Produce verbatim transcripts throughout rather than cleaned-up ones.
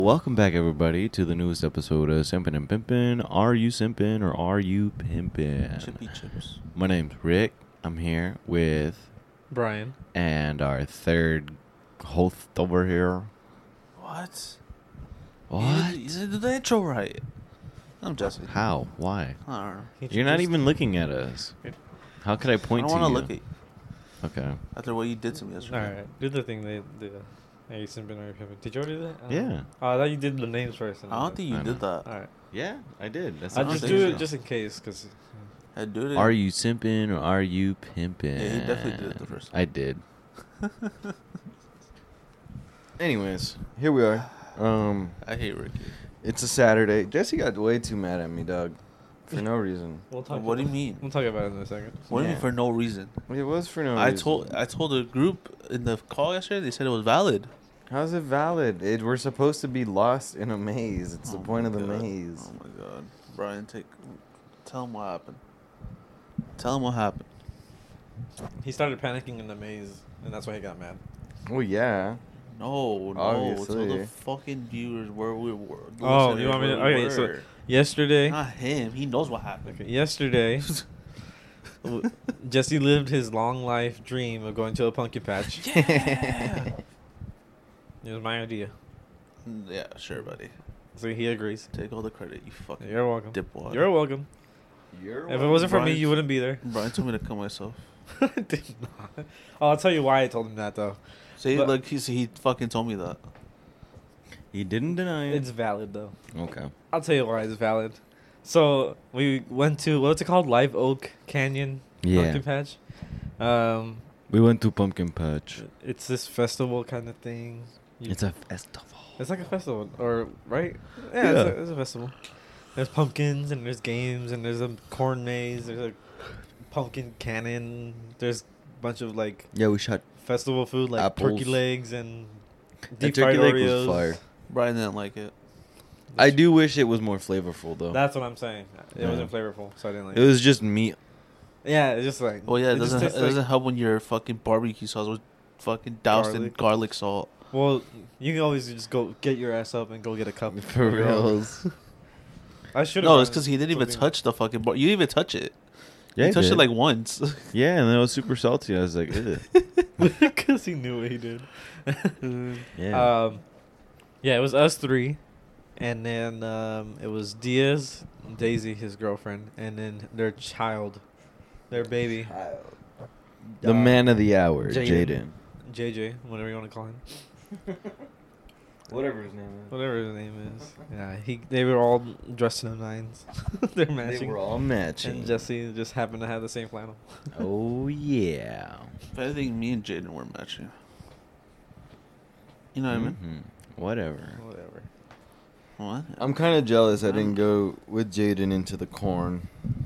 Welcome back, everybody, to the newest episode of Simpin' and Pimpin'. Are you simpin' or are you pimpin'? Chippy chips. My name's Rick. I'm here with Brian. and our third host over here. What? What? You, you did the intro right. I'm Jesse. How? Why? I don't know. You're not even looking at us. How could I I point don't to want you? to look at you Okay. after what you did to me All yesterday. right, do the thing they do. Are you simping or you pimping? Did you already do that? I don't Yeah. know. Oh, I thought you did the names first. and I don't think you I did that. All right. Yeah, I did. That's I not just think do so. it just in case, cause I do it. Are you simping or are you pimping? Yeah, he definitely did it the first time. I did. Anyways, here we are. Um, I hate Ricky. it's a Saturday. Jesse got way too mad at me, dog, for no reason. we'll talk. What do you about- mean? We'll talk about it in a second. What do you Yeah. mean for no reason? It was for no I reason. told I told the group in the call yesterday. They said it was valid. How's it valid? It, we're supposed to be lost in a maze. It's the Oh point my of the God. maze. Oh my god, Brian, take tell him what happened. Tell him what happened. He started panicking in the maze, and that's why he got mad. Oh yeah. No, no. Tell Obviously. the fucking viewers where we were. Oh, listeners you want me to- where we okay, so- were. Yesterday, Not him. He knows what happened. okay, yesterday, w- Jesse lived his long life dream of going to a pumpkin patch. Yeah. It was my idea, Mm, yeah, sure, buddy. so he agrees. Take all the credit, you fucking You're welcome. dipwad. You're welcome. You're If it wasn't for me, Brian's- you wouldn't be there. Brian told me to come myself. I did not. Oh, I'll tell you why I told him that though. See, But- like he he fucking told me that. He didn't deny it. It's valid though. Okay. I'll tell you why it's valid. So we went to what's it called, Live Oak Canyon Yeah. Pumpkin Patch. Um, We went to Pumpkin Patch. it's this festival kind of thing. You- It's a festival. It's like a festival, or right? Yeah, Yeah. It's, a, it's a festival. There's pumpkins and there's games and there's a corn maze. There's a pumpkin cannon. There's a bunch of like Yeah, we shot. festival food like Apples. turkey legs and That deep turkey fried leg Oreos. was fire. Brian didn't like it. I do wish it was more flavorful though. That's what I'm saying. It Yeah. wasn't flavorful, so I didn't like It was just meat. Yeah, it's just like. Well, yeah, it, just doesn't tastes it doesn't help when your fucking barbecue sauce was fucking doused in Garlic. garlic salt. Well, you can always just go get your ass up and go get a cup. For of your own. reals. I should. No, it's because he didn't even touch the fucking bar. You didn't even touch it. Yeah, you he touched did. it like once. Yeah, and then it was super salty. I was like, Ugh. Because he knew what he did. Yeah. Um, yeah, it was us three, and then um, it was Diaz, Daisy, his girlfriend, and then their child, their baby, the uh, man of the hour, Jaden. Jaden. J J, whatever you want to call him, Whatever his name is. whatever his name is. Yeah, he. They were all dressed in the nines. They're matching. They were all matching. And Jesse just happened to have the same flannel. Oh yeah. If anything, me and Jaden were matching. You know what I mean? Mhm. Whatever. Whatever. What? I'm kind of jealous I didn't go with Jaden into the corn.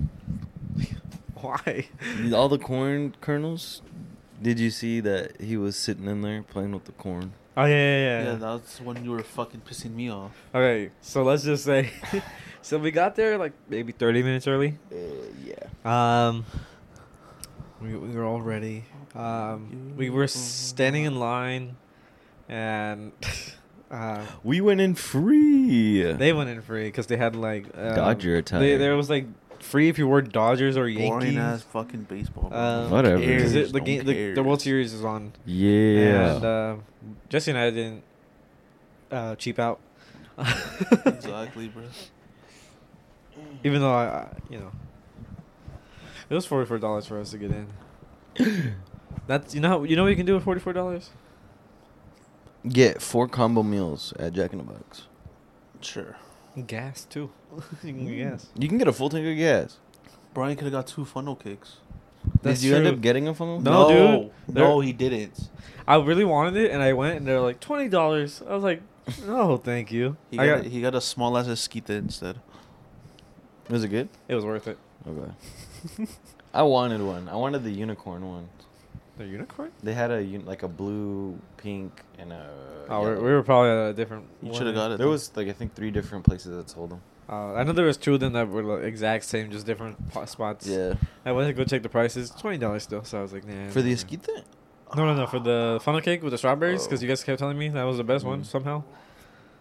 Why? All the corn kernels. Did you see that he was sitting in there playing with the corn? Oh yeah, yeah, Yeah, yeah. that's when you were fucking pissing me off. Okay, so let's just say, so we got there like maybe thirty minutes early. Uh, yeah. Um, we we were all ready. Um, we were standing in line, and uh, We went in free. they went in free because they had like um, Dodger attire. They, there was like free if you wore Dodgers or Yankees. Boring ass fucking baseball. bro. Um, Whatever. Who Because cares? it- the No game, one the, the World cares. Series is on. Yeah. And uh, Jesse and I didn't uh, cheap out. Exactly, bro. Even though I, I, you know, it was forty four dollars for us to get in. That's you know how, you know what you can do with forty four dollars. Get four combo meals at Jack in the Box. Sure. Gas too. you can get gas. You can get a full tank of gas. Brian could have got two funnel cakes. That's Did you end true. up getting a funnel? No, dude. No, They're- he didn't. I really wanted it, and I went, and they're like twenty dollars. I was like, no, thank you. He I got, got, he got a small ass esquite instead. Was it good? it was worth it. Okay. I wanted one. I wanted the unicorn one. The unicorn? They had a un- like a blue, pink, and a. Oh, we yellow. we were probably at a different. You one. should have got it. There then. was like I think three different places that sold them. Uh, I know there was two of them that were like exact same, just different po- spots. Yeah. I went to go check the prices. Twenty dollars still. So I was like, nah. For the nah. esquite? No, no, no. For the funnel cake with the strawberries, because Oh. you guys kept telling me that was the best one Mm. somehow.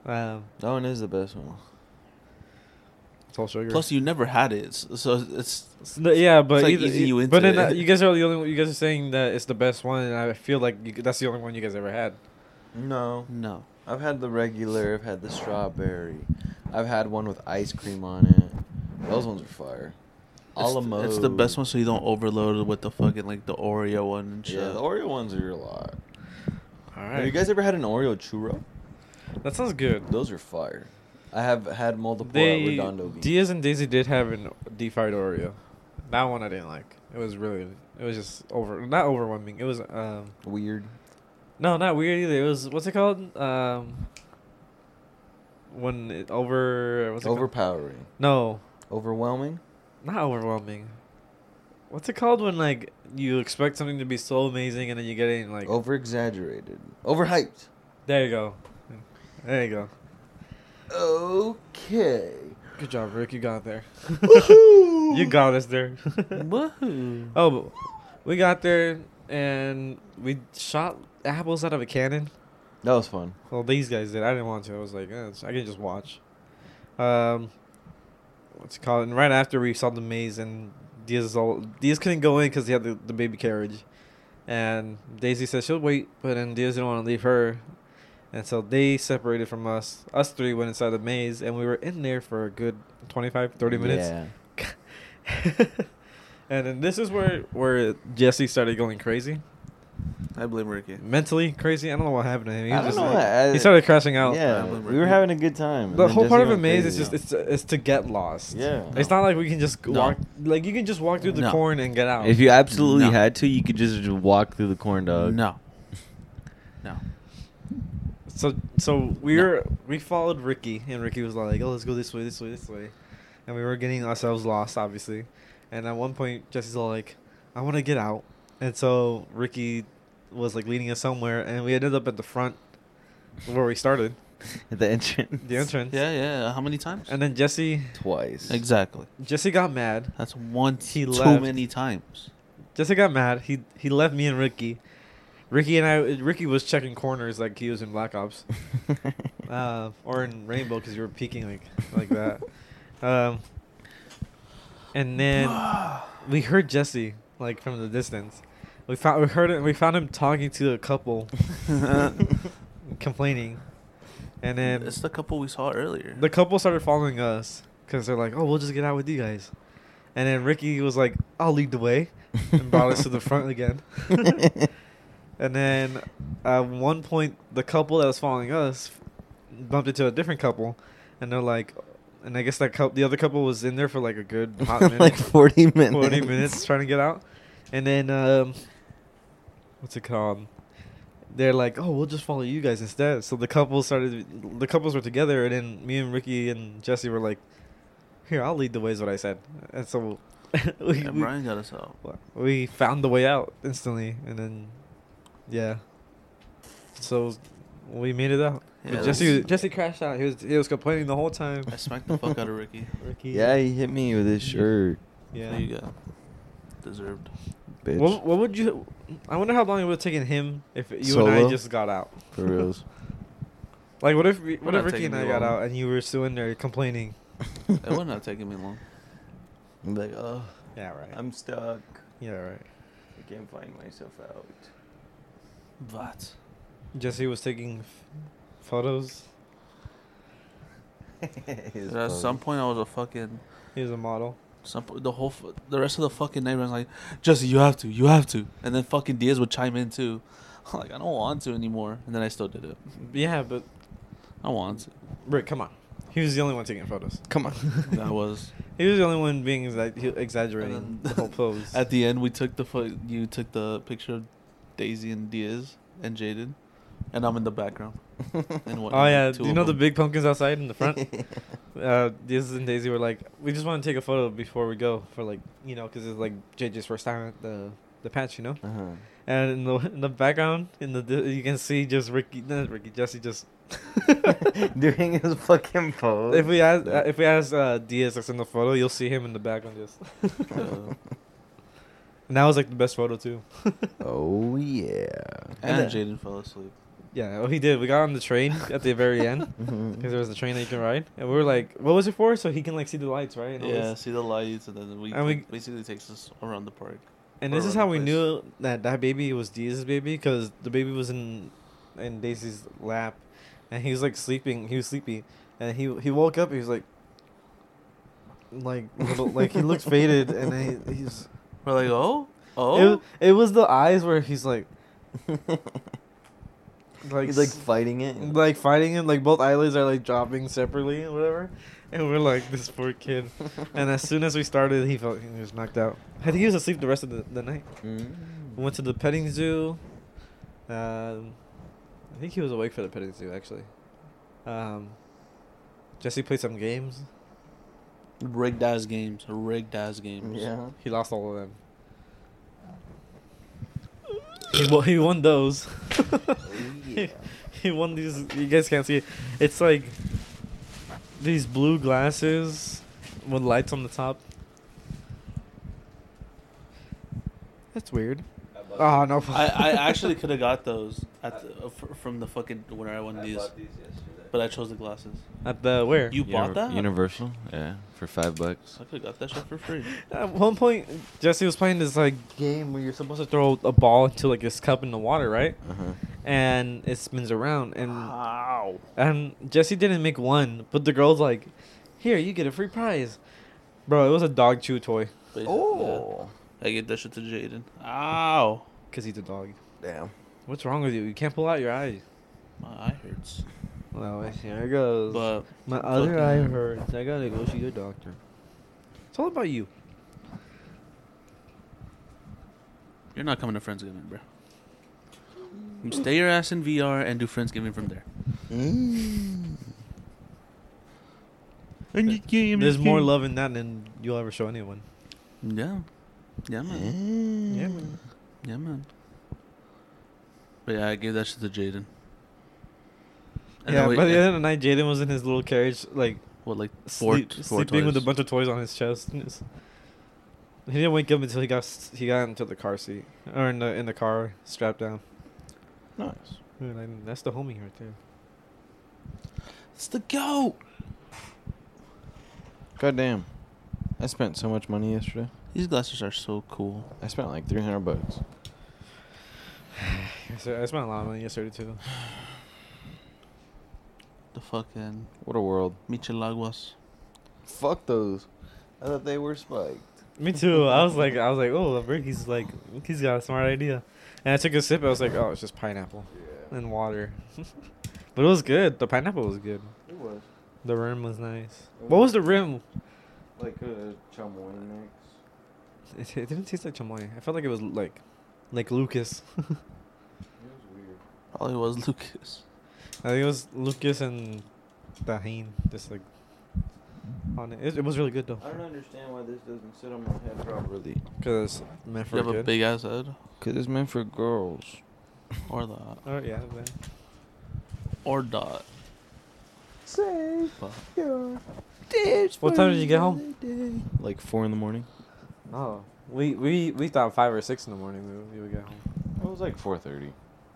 Um, That one is the best one. it's all sugar. Plus, you never had it, so so it's S- no, yeah, but like either, easing you but into then uh, it. you guys are the only one, you guys are saying that it's the best one, and I feel like you, that's the only one you guys ever had. No. no. I've had the regular. I've had the strawberry. I've had one with ice cream on it. Those ones are fire. It's, Alamo. it's the best one, so you don't overload it with the fucking like the Oreo one and shit. Yeah, the Oreo ones are a lot. All Have you guys ever had an Oreo churro? that sounds good. Those are fire. I have had multiple at They Redondo Beach. Diaz and Daisy did have an deep fried Oreo. That one I didn't like. It was really, it was just over, not overwhelming. It was um, Weird. no, not weird either. It was what's it called? Um, when it over what's it called? Overpowering. No, Overwhelming. not overwhelming. What's it called when like you expect something to be so amazing and then you get it in, like Over exaggerated. Overhyped. there you go, there you go. Okay. Good job, Rick. You got there. Woohoo! You got us there. Woohoo! Oh, but we got there and we shot apples out of a cannon. That was fun. Well, these guys did. I didn't want to. I was like, eh, I can just watch. Um, what's it called? And right after we saw the maze, and Diaz all Diaz couldn't go in because he had the, the baby carriage, and Daisy said she'll wait, but then Diaz didn't want to leave her, and so they separated from us. Us three went inside the maze, and we were in there for a good twenty-five, thirty minutes. Yeah. And then this is where where Jesse started going crazy, I blame Ricky. mentally crazy. I don't know what happened to him. He, I was don't just know. like- I- he started crashing out. Yeah, I blame we were Ricky. having a good time. and The then whole Jesse part of a went maze is crazy. just it's to, it's to get lost. Yeah. It's not like we can just No. walk like you can just walk through the No. corn and get out. If you absolutely No. had to, you could just walk through the corn dog. No. No. so so we No. were we followed Ricky, and Ricky was like, "Oh, let's go this way, this way, this way," and we were getting ourselves lost, obviously. And at one point, Jesse's all like, "I want to get out," and so Ricky was like leading us somewhere, and we ended up at the front where we started, At the entrance. the entrance. Yeah, yeah. How many times? And then Jesse Twice. Exactly. Jesse got mad. That's one He too left. many times. Jesse got mad. He he left me and Ricky. Ricky and I. Ricky was checking corners like he was in Black Ops, uh, or in Rainbow because you were peeking like like that. Um, and then we heard Jesse like from the distance. We found we heard it. We found him talking to a couple, complaining, and then It's the couple we saw earlier. the couple started following us because they're like, "Oh, we'll just get out with you guys." And then Ricky was like, "I'll lead the way," and brought us to the front again. And then at one point, the couple that was following us bumped into a different couple, and they're like, and I guess that cou- the other couple was in there for like a good hot minute, like forty minutes. forty minutes trying to get out, and then um, what's it called? They're like, "Oh, we'll just follow you guys instead." So the couple started, the couples were together, and then me and Ricky and Jesse were like, "Here, I'll lead the way," is what I said, and so we, And we Brian got us out. we found the way out instantly, and then yeah, so we made it out. Yeah, But Jesse that's- Jesse crashed out. He was he was complaining the whole time. I smacked the fuck out of Ricky. Ricky. Yeah, he hit me with his shirt, Yeah. There you go. Deserved. bitch. What what would you? I wonder how long it would have taken him if you and I Solo? just got out. For reals. Like what if we- what Would if not Ricky take and I me got long. out and you were still in there complaining? It wouldn't have taken me long. I'm like, oh, Yeah, right. I'm stuck. yeah, right. I can't find myself out. But Jesse was taking f- photos. His at phone. some point, I was a fucking. He was a model. Some po- the whole f- the rest of the fucking neighbor was like, Jesse, you have to, you have to, and then fucking Diaz would chime in too. I'm like, I don't want to anymore, and then I still did it. Yeah, but I want to. Rick, come on. He was the only one taking photos. Come on. I was. He was the only one being exa- he- exaggerating And the then whole pose. At the end, we took the fo- you took the picture of Daisy and Diaz and Jaden, and I'm in the background. And what? Oh yeah, two do you of know the them. big pumpkins outside in the front? uh, Diaz and Daisy were like, we just want to take a photo before we go for like, you know, because it's like J J's first time at the the patch, you know. Uh-huh. And in the in the background, in the di- you can see just Ricky, not Ricky, Jesse just. Doing his fucking pose. If we ask, uh, if we ask uh, Diaz that's in the photo, you'll see him in the background just. Uh, And that was like the best photo too. Oh yeah. and then- Jaden fell asleep. Yeah, oh, he did. We got on the train at the very end because there was a train that you can ride, and we were like, "What was it for?" So he can like see the lights, right? And all Yeah, this. see the lights, and then we, And we- basically takes us around the park. And Or this is around how the we place. knew that that baby was Diaz's baby because the baby was in in Daisy's lap, and he was like sleeping. He was sleepy, and he he woke up. He was like, like little, like he looked faded, and then he, he's. We're like, oh, oh. It, it was the eyes where he's like, like He's like s- fighting it. like fighting him. Like both eyelids are like dropping separately and whatever. And we're like, this poor kid. And as soon as we started, he felt he was knocked out. I think he was asleep the rest of the, the night. Mm. We went to the petting zoo. Um, I think he was awake for the petting zoo actually. Um, Jesse played some games. rigged ass games, rigged ass games. Yeah. He lost all of them. He won, he won those. Yeah. He won these. You guys can't see it. It's like these blue glasses with lights on the top. That's weird. Oh no! I, I actually could have got those at the, uh, fr- from the fucking when I won these, but I chose the glasses. At the where? You bought that? Universal, yeah, for five bucks. I could have got that shit for free. At one point, Jesse was playing this like game where you're supposed to throw a ball into like this cup in the water, right? Uh huh. And it spins around, and Wow. and Jesse didn't make one, but the girl's like, "Here, you get a free prize, bro." It was a dog chew toy, Oh. I gave that shit to Jaden. Ow. cause he's a dog. Damn. What's wrong with you? You can't pull out your eye. My eye hurts. Well, here it goes. But My other fucking- eye hurts. I gotta go see your doctor. It's all about you. you're not coming to Friendsgiving, bro. You stay your ass in V R and do Friendsgiving from there. Mm. There's more love in that than you'll ever show anyone. Yeah. Yeah, man. Mm. Yeah, man. Yeah, man. But yeah, I gave that shit to Jaden. And Yeah, then we- by the end of the night, Jaden was in his little carriage, like what, like four, sleep, four sleeping with a toys? bunch of toys on his chest. And it's- He didn't wake up until he got s- he got into the car seat or in the in the car strapped down. Nice. Man, I- that's the homie right there. It's the goat. Goddamn. I spent so much money yesterday. These glasses are so cool. I spent like three hundred bucks. Yes, I spent a lot of money yesterday too. The fucking What a world. Michelaguas. Fuck those. I thought they were spiked. Me too. I was like, I was like, oh, Ricky's like, he's got a smart idea. And I took a sip. I was like, oh, it's just pineapple and water. But it was good. The pineapple was good. It was. The rim was nice. What was the rim? Like a chamoy mix. It, it didn't taste like chamoy. I felt like it was like, like Lucas. It was weird. Probably was Lucas. I think it was Lucas and Tahine. Just like on it. It, it was really good though. I don't understand why this doesn't sit on my head properly. Cause meant for You have a good. big ass head. Cause it's meant for girls. Or that. Oh yeah. Man. Or dot. Save But your tears. What time did you get home? Like four in the morning. Oh, we we we thought five or six in the morning we would, we would get home. It was like four thirty.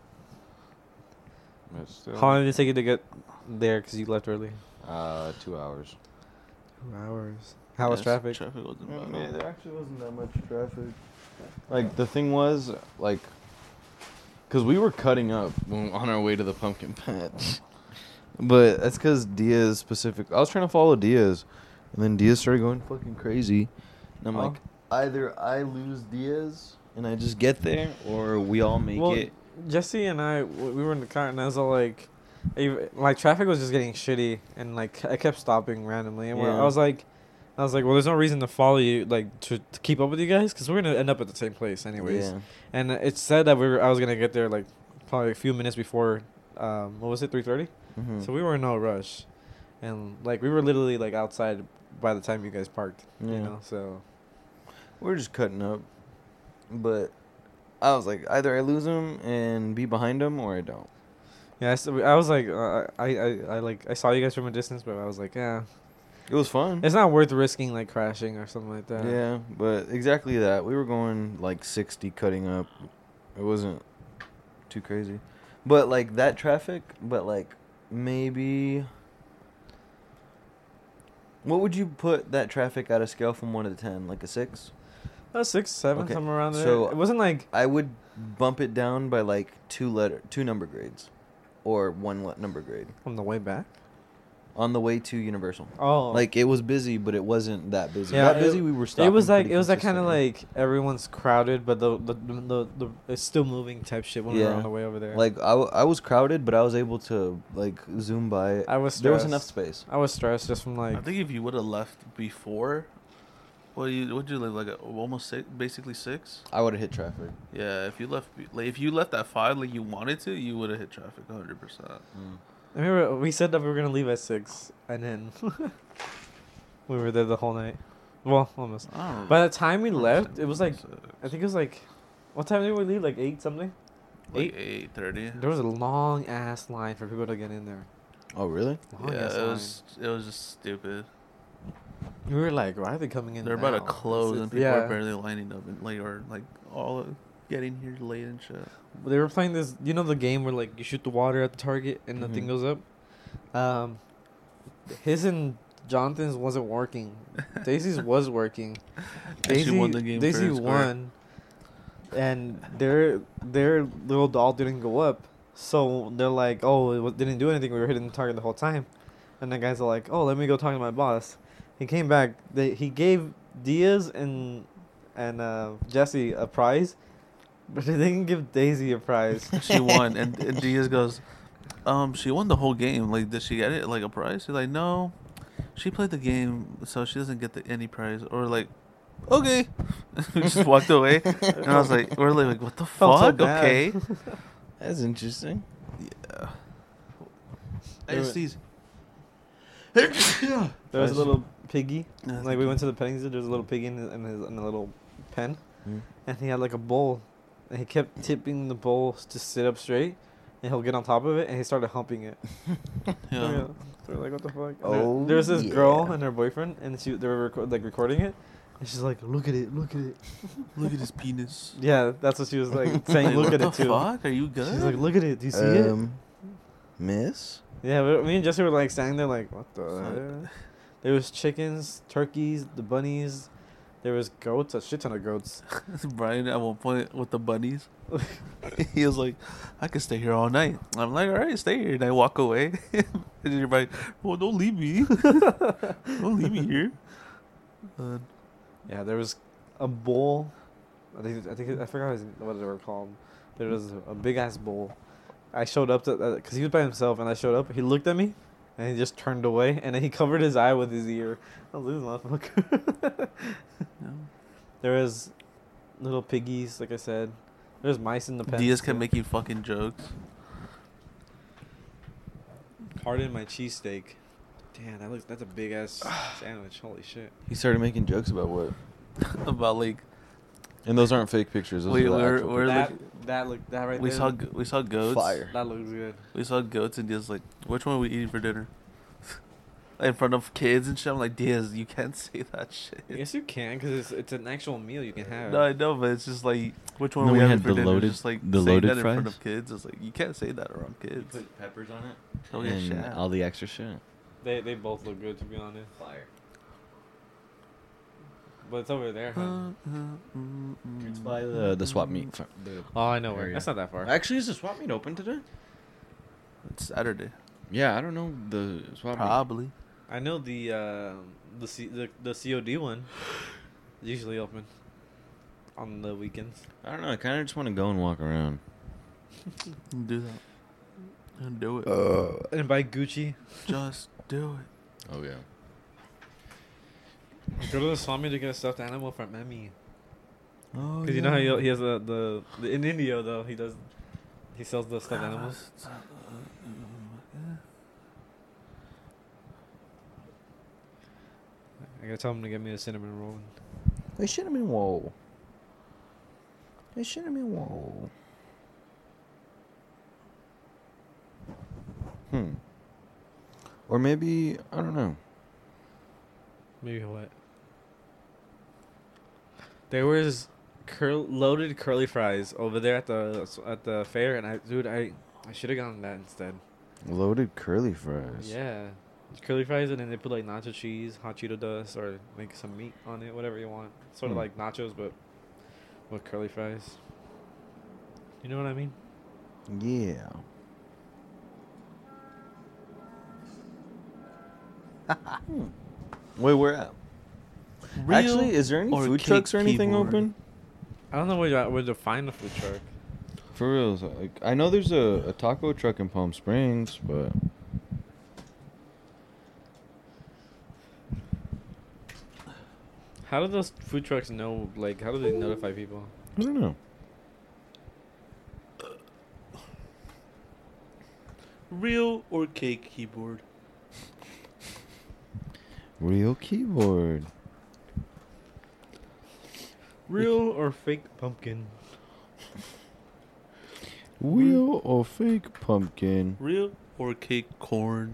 But still. How long did it take you to get there? Cause you left early. Uh, two hours. Two hours. How was yes, traffic? Traffic wasn't bad. Yeah, there actually wasn't that much traffic. Like the thing was, like, cause we were cutting up when, on our way to the pumpkin patch, but that's cause Diaz specific. I was trying to follow Diaz, and then Diaz started going fucking crazy, and I'm Oh. like, either I lose Diaz and I just get there, or we all make Well, it. Jesse and I, w- we were in the car, and I was all like, ev- like traffic was just getting shitty, and like I kept stopping randomly, and we're- Yeah. I was like, I was like, well, there's no reason to follow you, like to, to keep up with you guys, because we're gonna end up at the same place anyways. Yeah. And it said that we were, I was gonna get there like probably a few minutes before, um, what was it, three thirty? Mm-hmm. So we were in no rush, and like we were literally like outside by the time you guys parked. You Yeah. know, so We're just cutting up, but I was like, either I lose him and be behind him, or I don't. yeah, I, s- I was like, uh, I, I, I like, I saw you guys from a distance, but I was like, yeah, It was fun. it's not worth risking like crashing or something like that. Yeah, but exactly that. We were going like sixty cutting up. It wasn't too crazy. But like that traffic, but like maybe. What would you put that traffic at a scale from one to ten? Like a six? Uh, six, seven, Okay, somewhere around there. so- it wasn't like I would bump it down by like two letter, two number grades, or one le- number grade on the way back. on the way to Universal. Oh, Like it was busy, but it wasn't that busy. Yeah, that it- busy we were it stopping. was like pretty it was that kind of consistently. like everyone's crowded, but the the the, the, the it's still moving type shit when we were Yeah. on the way over there. Like I, w- I was crowded, but I was able to like zoom by. It. I was There was stressed. enough space. I was stressed just from like I think if you would have left before, what do you would you live like a, almost six, basically six? I would have hit traffic. Yeah, if you left be- like if you left at five like you wanted to, you would have hit traffic one hundred percent. Mm. I remember we said that we were gonna leave at six, and then we were there the whole night. Well, almost. I don't By the time we left, it was like six. I think it was like, what time did we leave? Like eight something. like eight thirty. There was a long ass line for people to get in there. Oh really? Long Yeah, ass it line. was it was just stupid. We were like, why are they coming in? They're about to now? close It's- and people yeah. are barely lining up and like or like all getting here late and shit. They were playing this, you know, the game where like you shoot the water at the target and the thing Mhm. goes up. Um, his and Jonathan's wasn't working. Daisy's was working. And she Daisy won the game Daisy fair and square. won, and their their little doll didn't go up. So they're like, oh, it wa- didn't do anything. We were hitting the target the whole time. And the guys are like, oh, let me go talk to my boss. He came back. They he gave Diaz and and uh, Jesse a prize, but they didn't give Daisy a prize. She won and, and Diaz goes, um, she won the whole game. Like, did she get it like a prize? She's like, no, she played the game, so she doesn't get the, any prize. Or like, okay, we just walked away. And I was like, we're like, what the Felt so fuck? bad. Okay, That's interesting. yeah. They Hey, were- Steve. There was a little piggy. Yeah, Like we went to the petting zoo. There was a little piggy in his, in, his, in a little pen, Mm. and he had like a bowl, and he kept tipping the bowl to sit up straight, and he'll get on top of it, and he started humping it. Yeah. So we're like, what the fuck? And Oh, there, there was this girl yeah. and her boyfriend, and she they were reco- like recording it, and she's like, look at it, look at it. Look at his penis. Yeah, that's what she was like saying. Like, Look what at the it too. fuck? Are you good? She's like, look at it. Do you see it? Um, Miss. Yeah, but me and Jesse were like standing there, like, what the? Fuck. heck? There was chickens, turkeys, the bunnies. There was goats, a shit ton of goats. Brian at one point with the bunnies. He was like, I could stay here all night. I'm like, all right, stay here. And I walk away. And everybody, well, don't leave me. Don't leave me here. Uh, Yeah, there was a bowl. I think I think I forgot his, what they were called. There was a big ass bowl. I showed up to because he was by himself, and I showed up. He looked at me, and he just turned away, and then he covered his eye with his ear. I was this motherfucker. yeah. There was little piggies, like I said. There's mice in the pen. Diaz kept making fucking jokes. Pardon my cheesesteak. Damn, that looks that's a big ass sandwich. Holy shit. He started making jokes about what? About like, And those aren't fake pictures. Those We- are the we're- actual we're pictures. That that look that right we there. saw go- we saw goats. Fire. That looks good. We saw goats, and Diaz like, which one are we eating for dinner? In front of kids and shit. I'm like, Diaz, you can't say that shit. Yes, you can, because it's it's an actual meal you can have. No, I know, but it's just like, which one No, are we we having had for the dinner? loaded- just like the saying loaded that in front fries. of kids. It's like you can't say that around kids. Put peppers on it. Oh yeah, and shit. all the extra shit. They they both look good, to be honest. Fire. But it's over there, huh? It's by the the swap meet. fr- The Oh, I know where. area. That's not that far. Actually, is the swap meet open today? It's Saturday, Yeah, I don't know the swap meet. probably. I know the uh, the C the the C O D one is usually open on the weekends. I don't know. I kind of just want to go and walk around. Do that. And do it. Uh, And buy Gucci. Just do it. Oh yeah. Go to the swap meet to get a stuffed animal from Emmy. oh, Because you know how he, he has the, the the in India though he does he sells the stuffed animals. I gotta tell him to get me a cinnamon roll. They cinnamon roll. They cinnamon roll. Hmm. Or maybe I don't know. Maybe what? There was curl loaded curly fries over there at the at the fair, and I dude I I should have gone that instead. Loaded curly fries. Yeah. Curly fries, and then they put like nacho cheese, hot Cheeto dust, or like some meat on it, whatever you want. Sort of Hmm. like nachos, but with curly fries. You know what I mean? Yeah. Hmm. Wait, where at? Real Actually, is there any or food cake trucks or anything keyboard? open? I don't know where to, where to find a food truck. For real, so, like I know there's a, a taco truck in Palm Springs, but How do those food trucks know? Like, how do they notify people? I don't know. Real or cake keyboard? Real keyboard. Real or fake pumpkin? Real or fake pumpkin? Real or cake corn?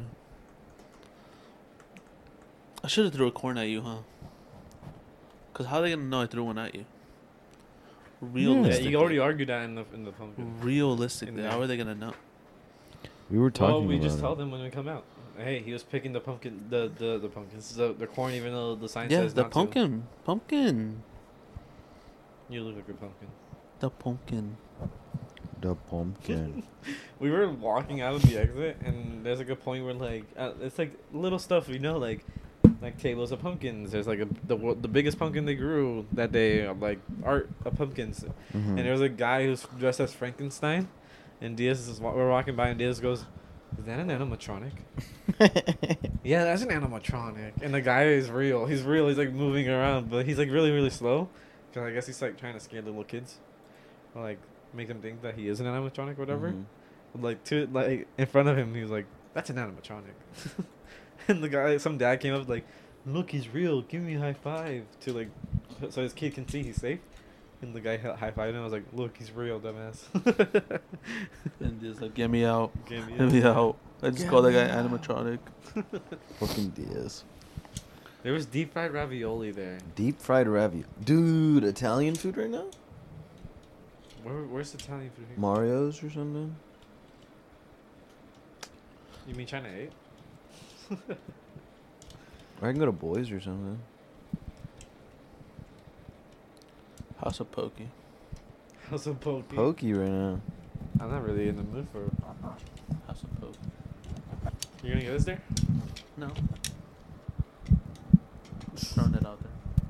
I should have threw a corn at you, huh? Cause how are they gonna know I threw one at you? Yeah, Realistically, you already argued that in the in the pumpkin. realistically, In how there. are they gonna know? We were talking Well, we about just it. tell them when we come out. Hey, he was picking the pumpkin, the the the pumpkins, the, the corn, even though the sign Yeah, says the not to. pumpkin, pumpkin, You look like a pumpkin. the pumpkin. The pumpkin. We were walking out of the exit, and there's like a point where like uh, it's like little stuff we know, like like tables of pumpkins. There's like a the wo- the biggest pumpkin they grew that day, of, like art of pumpkins, Mhm. and there was a guy who's dressed as Frankenstein, and Diaz is wa- we're walking by, and Diaz goes, "Is that an animatronic?" Yeah, that's an animatronic, and the guy is real. He's real. He's like moving around, but he's like really really slow, cause I guess he's like trying to scare the little kids, or like make them think that he is an animatronic, or whatever. Mhm. Like to like in front of him, he was like, "That's an animatronic," and the guy, some dad came up like, "Look, he's real. Give me a high five to like, so his kid can see he's safe." And the guy high fived him. I was like, "Look, he's real, dumbass." And just like, get me out, Get me get me out. out. I just Get called that me guy out. animatronic. Fucking Diaz. There was deep fried ravioli there. Deep fried ravioli. Dude, Italian food right now? Where, where's Italian food here? Mario's or something? You mean China eight? Or I can go to Boys or something. House of Pokey. House of Poke. Pokey right now. I'm not really in the mood for. House of Pokey. You're gonna get us there? No. Just throwing it out there.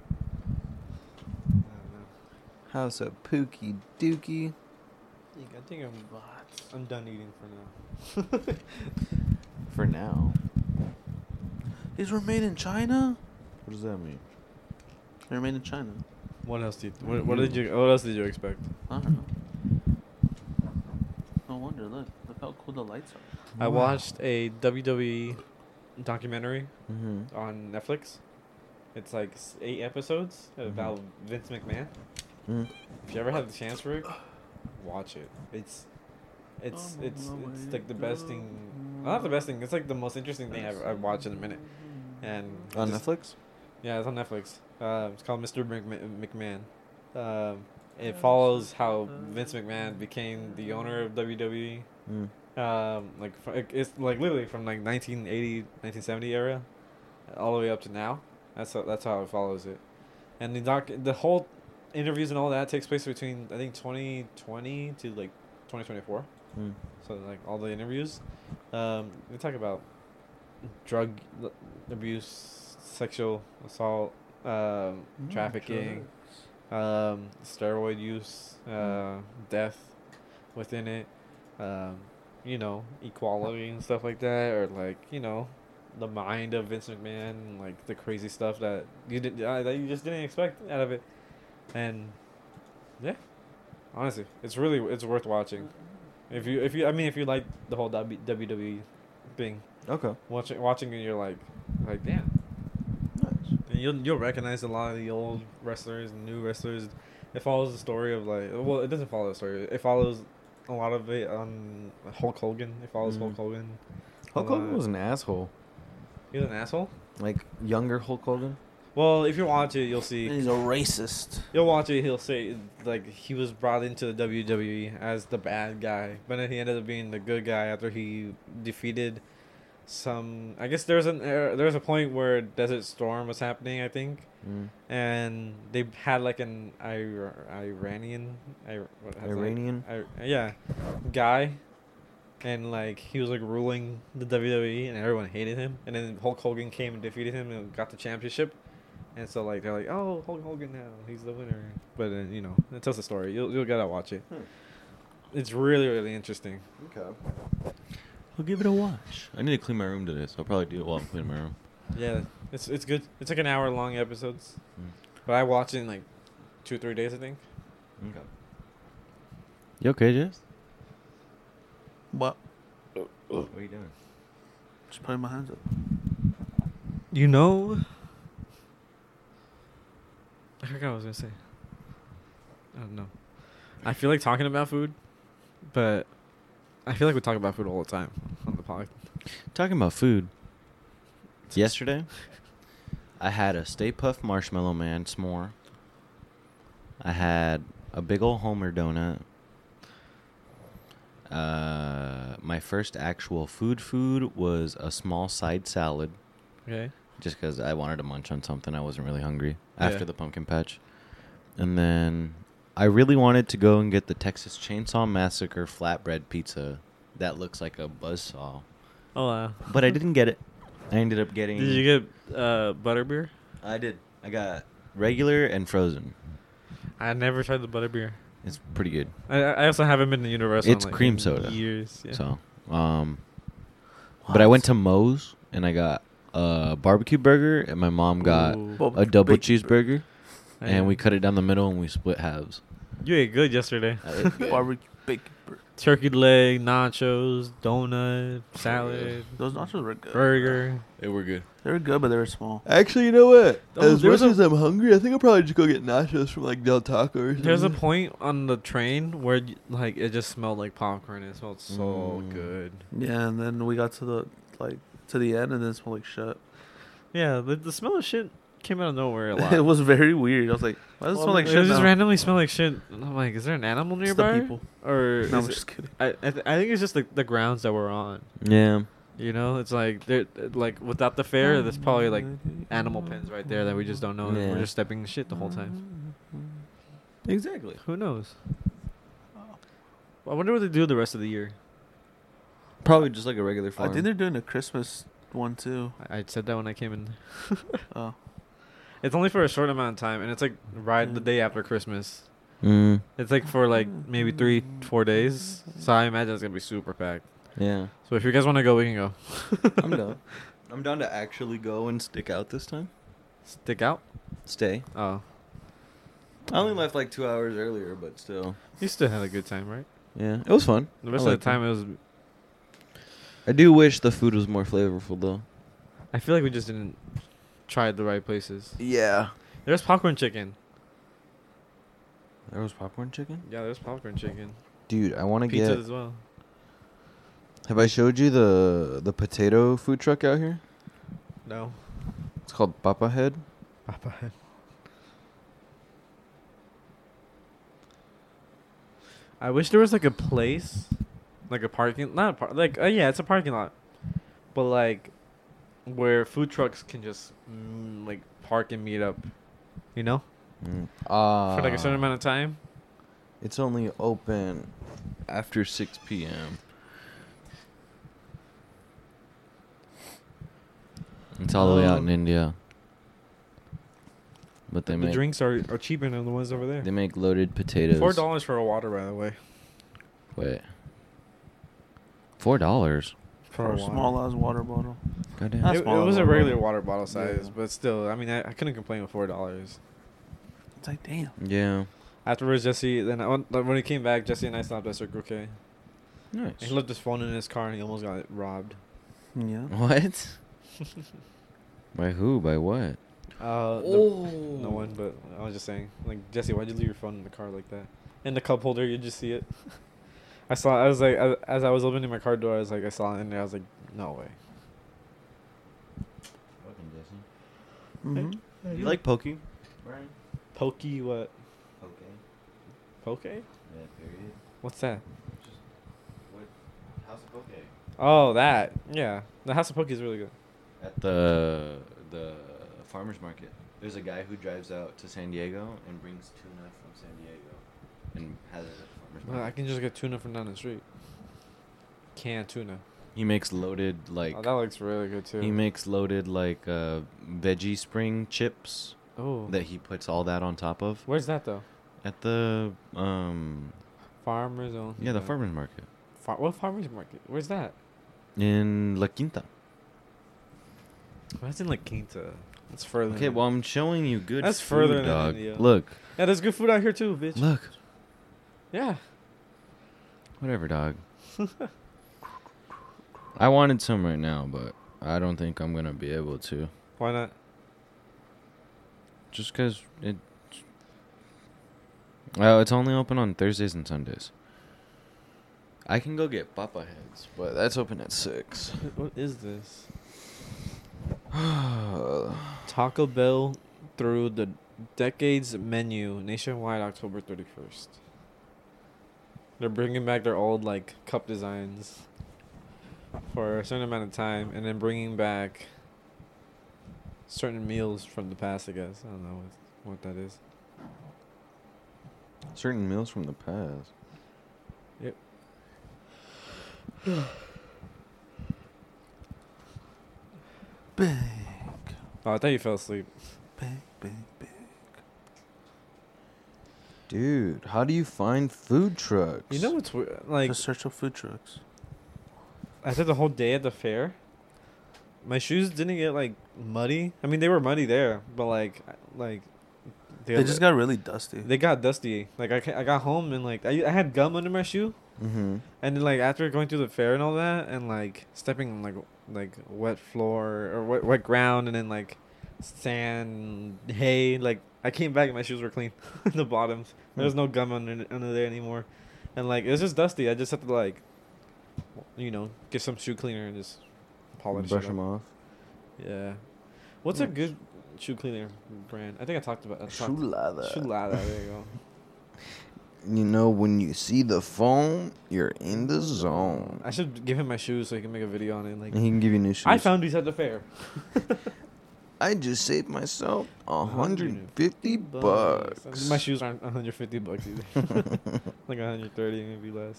I don't know. House of Pookie Dookie. I think I'm. I'm done eating for now. For now. These were made in China. What does that mean? They're made in China. What else did? What, what did you? What else did you expect? I don't know. No wonder. Look, look how cool the lights are. I watched a W W E documentary Mm-hmm. on Netflix. It's like s- eight episodes about Vince McMahon. Mm. If you ever have the chance, Rick, watch it. It's it's it's it's like the best thing. Well, not the best thing. It's like the most interesting thing I've, I've watched in a minute. And On just- Netflix? Yeah, it's on Netflix. Uh, it's called Mister McMa- McMahon. Um, it follows how Vince McMahon became the owner of W W E. Mm. Um, like fr- it- it's like literally from like nineteen eighty, nineteen seventy era, all the way up to now. That's how, that's how it follows it, and the doc, the whole interviews and all that takes place between I think twenty twenty to like twenty twenty-four. Mm. So like all the interviews, um, they talk about drug l- abuse, sexual assault, um, trafficking, um, steroid use, uh, death within it, um, you know, equality and stuff like that, or like you know, the mind of Vince McMahon, and, like the crazy stuff that you did uh, that you just didn't expect out of it, and yeah, honestly, it's really it's worth watching. If you if you I mean if you like the whole W W E thing, Okay. watching watching it, you're like like damn. Nice. And you'll you'll recognize a lot of the old wrestlers and new wrestlers. It follows the story of like well, it doesn't follow the story. It follows a lot of it on Hulk Hogan. It follows Mhm. Hulk Hogan. Hulk a lot. Hogan was an asshole. He was an asshole. Like, younger Hulk Hogan. Well, if you watch it, you'll see. He's a racist. You'll watch it. He'll say like he was brought into the W W E as the bad guy, but then he ended up being the good guy after he defeated some. I guess there's an uh, there's a point where Desert Storm was happening, I think, Mm. and they had like an Ir- Iranian, I, what, has, like, Iranian? I, yeah, guy, and like he was like ruling the W W E, and everyone hated him. And then Hulk Hogan came and defeated him and got the championship. And so like they're like, oh, Hulk Hogan now, he's the winner. But then you know, it tells the story. You'll you'll gotta watch it. Hmm. It's really really interesting. Okay. I'll give it a watch. I need to clean my room today, so I'll probably do it while I'm cleaning my room. Yeah, it's it's good. It's like an hour long episodes, Mm. but I watch it in like two three days I think. Okay. You okay, Jess? What? What are you doing? Just putting my hands up. You know, I forgot what I was gonna say. I don't know. I feel like talking about food, but I feel like we talk about food all the time on the pod. Talking about food. Yesterday, I had a Stay Puft Marshmallow Man s'more. I had a big ol' Homer donut. Uh, my first actual food food was a small side salad, Okay. just because I wanted to munch on something. I wasn't really hungry Yeah. after the pumpkin patch. And then I really wanted to go and get the Texas Chainsaw Massacre flatbread pizza that looks like a buzzsaw. Oh wow. But I didn't get it. I ended up getting... Did you get uh, butterbeer? I did. I got regular and frozen. I never tried the butterbeer. It's pretty good. I I also haven't been to Universal. It's in, like, cream in soda. Years. Yeah. So, um, but I went to Moe's and I got a barbecue burger, and my mom got Ooh. Well, a double big- cheeseburger, I and know. we cut it down the middle and we split halves. You ate good yesterday. I ate good. Barbecue bacon. bur- Turkey leg, nachos, donut, salad, Those nachos were good. burger. They were good. They were good, but they were small. Actually, you know what? Oh, as there's much a- as I'm hungry, I think I'll probably just go get nachos from like Del Taco or something. There's a point on the train where y- like it just smelled like popcorn. It smelled so Mm. good. Yeah, and then we got to the like to the end, and then it smelled like shit. Yeah, the, the smell of shit came out of nowhere a lot. It was very weird. I was like, why does it smell like it shit just now? randomly smelled like shit. And I'm like, is there an animal It's the nearby? people. Or No, I'm is it- just kidding. I I, th- I think it's just like the grounds that we're on. Yeah. You know, it's like there like without the fair, there's probably like animal pens right there that we just don't know. And Yeah. we're just stepping in shit the whole time. Exactly. Who knows? I wonder what they do the rest of the year. Probably just like a regular I farm. think they're doing a Christmas one too. I, I said that when I came in. Oh, It's only for a short amount of time, and it's like right the day after Christmas. Mm, It's like for like maybe three, four days. So I imagine it's gonna be super packed. yeah. So if you guys want to go, we can go. I'm down. I'm down to actually go and stick out this time. Stick out. Stay. Oh, I only left like two hours earlier, but still. you still had a good time, right? Yeah, it was fun. The rest I of the liked time it was. I do wish the food was more flavorful, though. I feel like we just didn't try the right places. Yeah. There's popcorn chicken. There was popcorn chicken? Yeah, there's popcorn chicken. Dude, I want to Pizza get... as well. Have I showed you the the potato food truck out here? No. It's called Papa Head. I wish there was like a place, like a parking, not a par- like uh, yeah, it's a parking lot, but like where food trucks can just mm, like park and meet up, you know, Mm. Uh, for like a certain amount of time. It's only open after six p.m. It's all the way out in Um, India. But they the make drinks are, are cheaper than the ones over there. they make loaded potatoes. Four dollars for a water, by the way. Wait. Four dollars. for a small ass water bottle. Goddamn. That's It, it small was a water regular bottle. water bottle size, Yeah. but still, I mean, I, I couldn't complain with four dollars. It's like damn. Yeah. Afterwards, Jesse, then I, went- when he came back, Jesse and I stopped at Circle K. Nice. He left his phone in his car and he almost got robbed. Yeah. What? By who? By what? Uh, Oh. the- no one, but I was just saying, like, Jesse, why'd you leave your phone in the car like that? In the cup holder, you just see it. I saw. I was like, as, as I was opening my car door, I was like, I saw it in there. I was like, no way. Mm-hmm. You like poking? Brian? Pokey what? Okay. Poke? Yeah, period. What's that? Just what? House of Poke. Oh, that. Yeah. The House of Poke is really good. At the the farmers market, there's a guy who drives out to San Diego and brings tuna from San Diego and has it at the farmers Well, I market. can just get tuna from down the street. Canned tuna. He makes loaded like Oh, that looks really good too. he makes loaded like uh, veggie spring chips Oh. that he puts all that on top of Where's that though? at the um Farmers only. yeah the farmers market Far- what farmers market? Where's that? in La Quinta. Oh, that's in La Quinta. That's further. Okay, than- well I'm showing you good That's food, further than dog. India. Look, Yeah, there's good food out here too, bitch. look, Yeah. whatever, dog. I wanted some right now, but I don't think I'm gonna be able to. Why not? Just cause it. Well, it's only open on Thursdays and Sundays. I can go get Papa Heads, but that's open at six. What is this? Taco Bell through the decades menu nationwide October thirty-first. They're bringing back their old like cup designs for a certain amount of time, and then bringing back certain meals from the past. I guess I don't know what, what that is. Certain meals from the past. Yep. Big, Oh, I thought you fell asleep. big, big, big. Dude, how do you find food trucks? You know what's weird? Like Just search up food trucks. I did the whole day at the fair. My shoes didn't get like muddy. I mean, they were muddy there, but like, I- like They just got really dusty. they got dusty. Like I, ca- I got home and like I, I had gum under my shoe, Mm-hmm. and then like after going through the fair and all that, and like stepping on like like wet floor or wet, wet ground, and then like sand, hay. Like I came back and my shoes were clean, the bottoms. There was no gum under under there anymore, and like it was just dusty. I just had to like, you know, get some shoe cleaner and just polish Brush it them up. off. Yeah. What's a Nice. good shoe cleaner brand? I think I talked about. I talked, Chulada. Chulada. There you go. You know, when you see the foam, you're in the zone. I should give him my shoes so he can make a video on it. Like And he can give you new shoes. I found these at the fair. I just saved myself a hundred fifty bucks. bucks. My shoes aren't one hundred fifty bucks either. Like one hundred thirty, maybe less.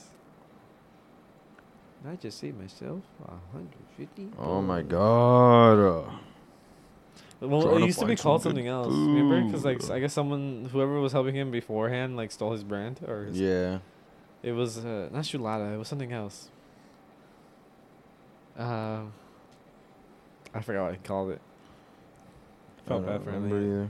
I just saved myself one hundred fifty. Oh my god. Well, Trying it to used to be find some called good something else. Remember? Because like food. I guess someone, whoever was helping him beforehand, like stole his brand or his, Yeah. it was uh, not Chulada. It was something else. Um, I forgot what he called it. I Felt don't bad for him. remember yeah. either.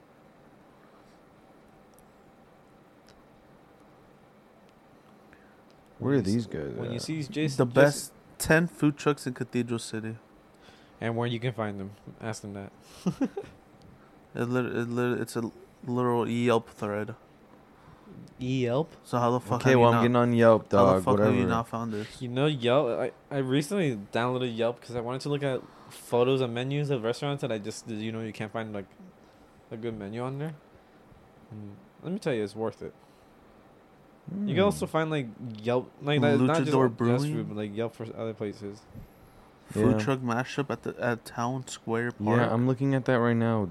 Where are When you s- these guys When you at? see Jason, The best ten food trucks in Cathedral City. and where you can find them, ask them that. It lit- it lit- it's a literal Yelp thread. Yelp. So how the fuck Okay, have well, you I'm not, getting on Yelp, how the dog. fuck Whatever. have you not found this? You know Yelp. I, I recently downloaded Yelp because I wanted to look at photos and menus of restaurants that I just did. You know, you can't find like a good menu on there. Mm, let me tell you, it's worth it. You can also Hmm. find like Yelp, like not, not just, Luchador just Brewing? food, but like Yelp for other places. Food Yeah. truck mashup at the at Town Square Park. Yeah, I'm looking at that right now.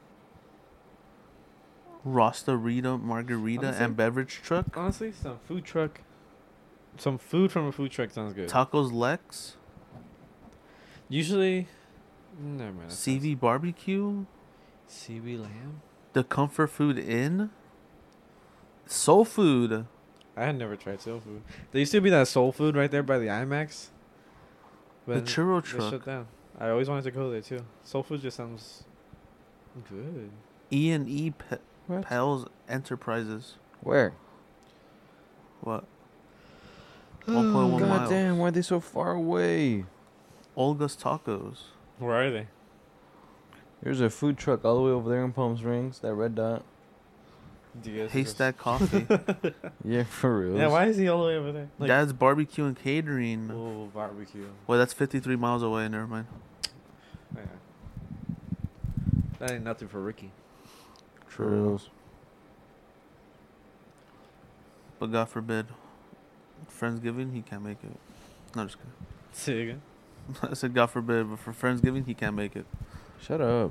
Rasta Rita Margarita Honestly- and beverage truck. Honestly, some food truck, some food from a food truck sounds good. Tacos Lex. Usually, never mind. that C V Barbecue. sounds- C V Lamb. The Comfort Food Inn. Soul Food. I had never tried soul food. There used to be that soul food right there by the IMAX. The But churro they truck. shut down. I always wanted to go there too. Soul food just sounds good. E and E Pe- What? Pels Enterprises. Where? What? one point one God miles. damn, why are they so far away? Olga's Tacos. Where are they? There's a food truck all the way over there in Palm Springs, that red dot. Do you guys Haystack Coffee. Yeah, for real. Yeah, why is he all the way over there? Like, Dad's Barbecue and Catering. oh, barbecue. Well, that's fifty-three miles away. Never mind. Yeah. That ain't nothing for Ricky. True. But God forbid, Friendsgiving, he can't make it. No, just kidding. Say it again. I said God forbid, but for Friendsgiving, he can't make it. Shut up.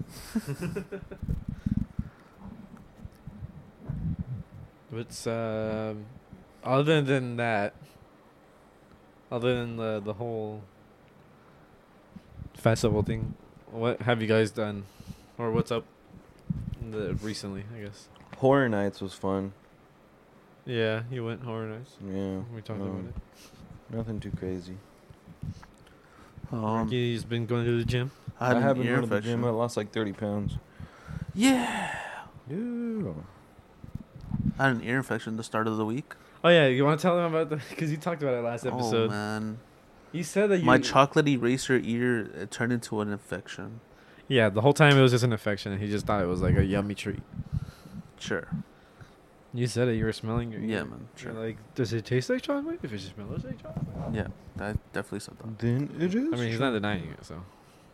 It's um, other than that, other than the the whole festival thing, what have you guys done, or what's up the recently? I guess. Horror Nights was fun. Yeah, you went horror nights. Yeah. We talked um, about it. Nothing too crazy. Um, Ricky's been going to the gym. I had I an haven't ear been to the infection. gym. I lost like thirty pounds. Yeah. Yeah. I had an ear infection at the start of the week. Oh yeah, you want to tell them about the? Because you talked about it last Oh, episode. man. You said that you. My chocolate eraser ear it turned into an infection. Yeah, the whole time it was just an infection, and he just thought it was like a yummy treat. Sure. You said it. You were smelling your ear. Yeah, man. You're Sure. like, does it taste like chocolate? If it smells like chocolate. Yeah, I definitely said that. Then it is. I mean, he's not denying it, so.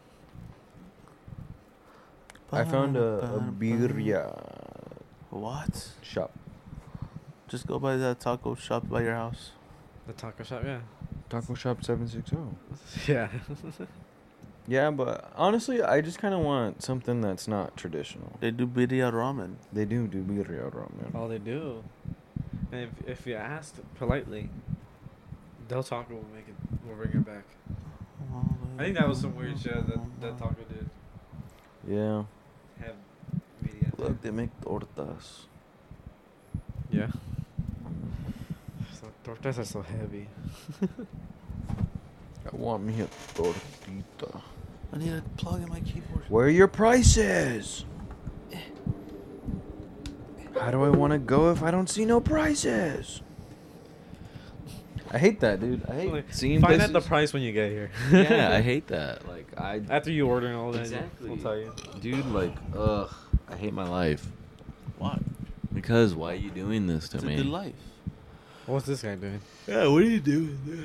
I found a, a birria What? shop. Just go by that taco shop by your house. The taco shop, yeah. Taco Shop seven sixty. Yeah. Yeah, but honestly, I just kind of want something that's not traditional. They do birria ramen. They do do birria ramen. All they do. And if if you asked politely, Del Taco will make it. Will bring it back. I think that was some weird shit that that taco did. Yeah. Have media. Look, they make tortas. Yeah. So tortas are so heavy. I want me a tortita. I need to plug in my keyboard. Where are your prices? How do I want to go if I don't see no prices? I hate that, dude. I hate Like, seeing Find places. out the price when you get here. Yeah, I hate that. Like I, After you order and all that, Exactly. we'll tell you. dude, like, ugh, I hate my life. Why? Because why are you doing this to It's me? a good life. What's this guy doing? Yeah, what are you doing there?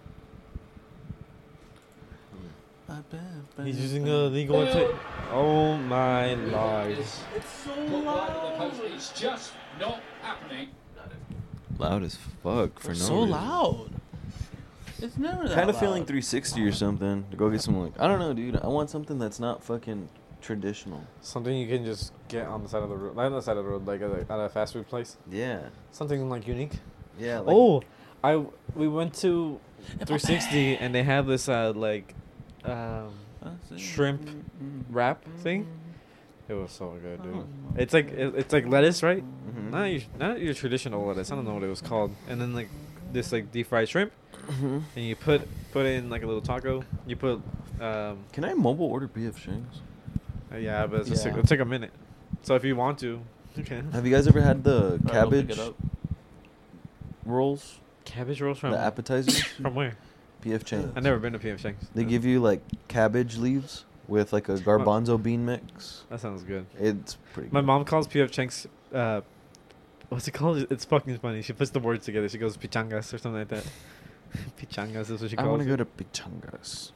He's using a legal tape. Oh my lord. It's so loud. It's just not happening. Loud as fuck for no so reason. loud. It's never that Kind of loud. feeling three sixty or something to go get some like I don't know, dude. I want something that's not fucking traditional. Something you can just get on the side of the road. Not on the side of the road, like at a, at a fast food place. Yeah. Something like unique. Yeah. Like, Oh, I we went to three sixty and they have this uh like um shrimp wrap thing. It was so good, dude. It's like it, it's like lettuce, right? Mhm. Not your not your traditional lettuce. I don't know what it was called. And then like this like deep fried shrimp, Mhm. and you put put in like a little taco. You put um Can I mobile order P F Shanks? uh, yeah, but it's just Yeah. it'll take a minute. So if you want to, you can. Have you guys ever had the Alright, I'll pick cabbage it up. rolls? Cabbage rolls from The appetizers? from where? P F Chang's. I've never been to P F Shanks. They give you like cabbage leaves with like a garbanzo bean mix. That sounds good. It's pretty My good. mom calls P F Chang's, uh, what's it called? It's fucking funny. She puts the words together. She goes pichangas or something like that. Pichangas is what she I calls want it. to go to Pichangas.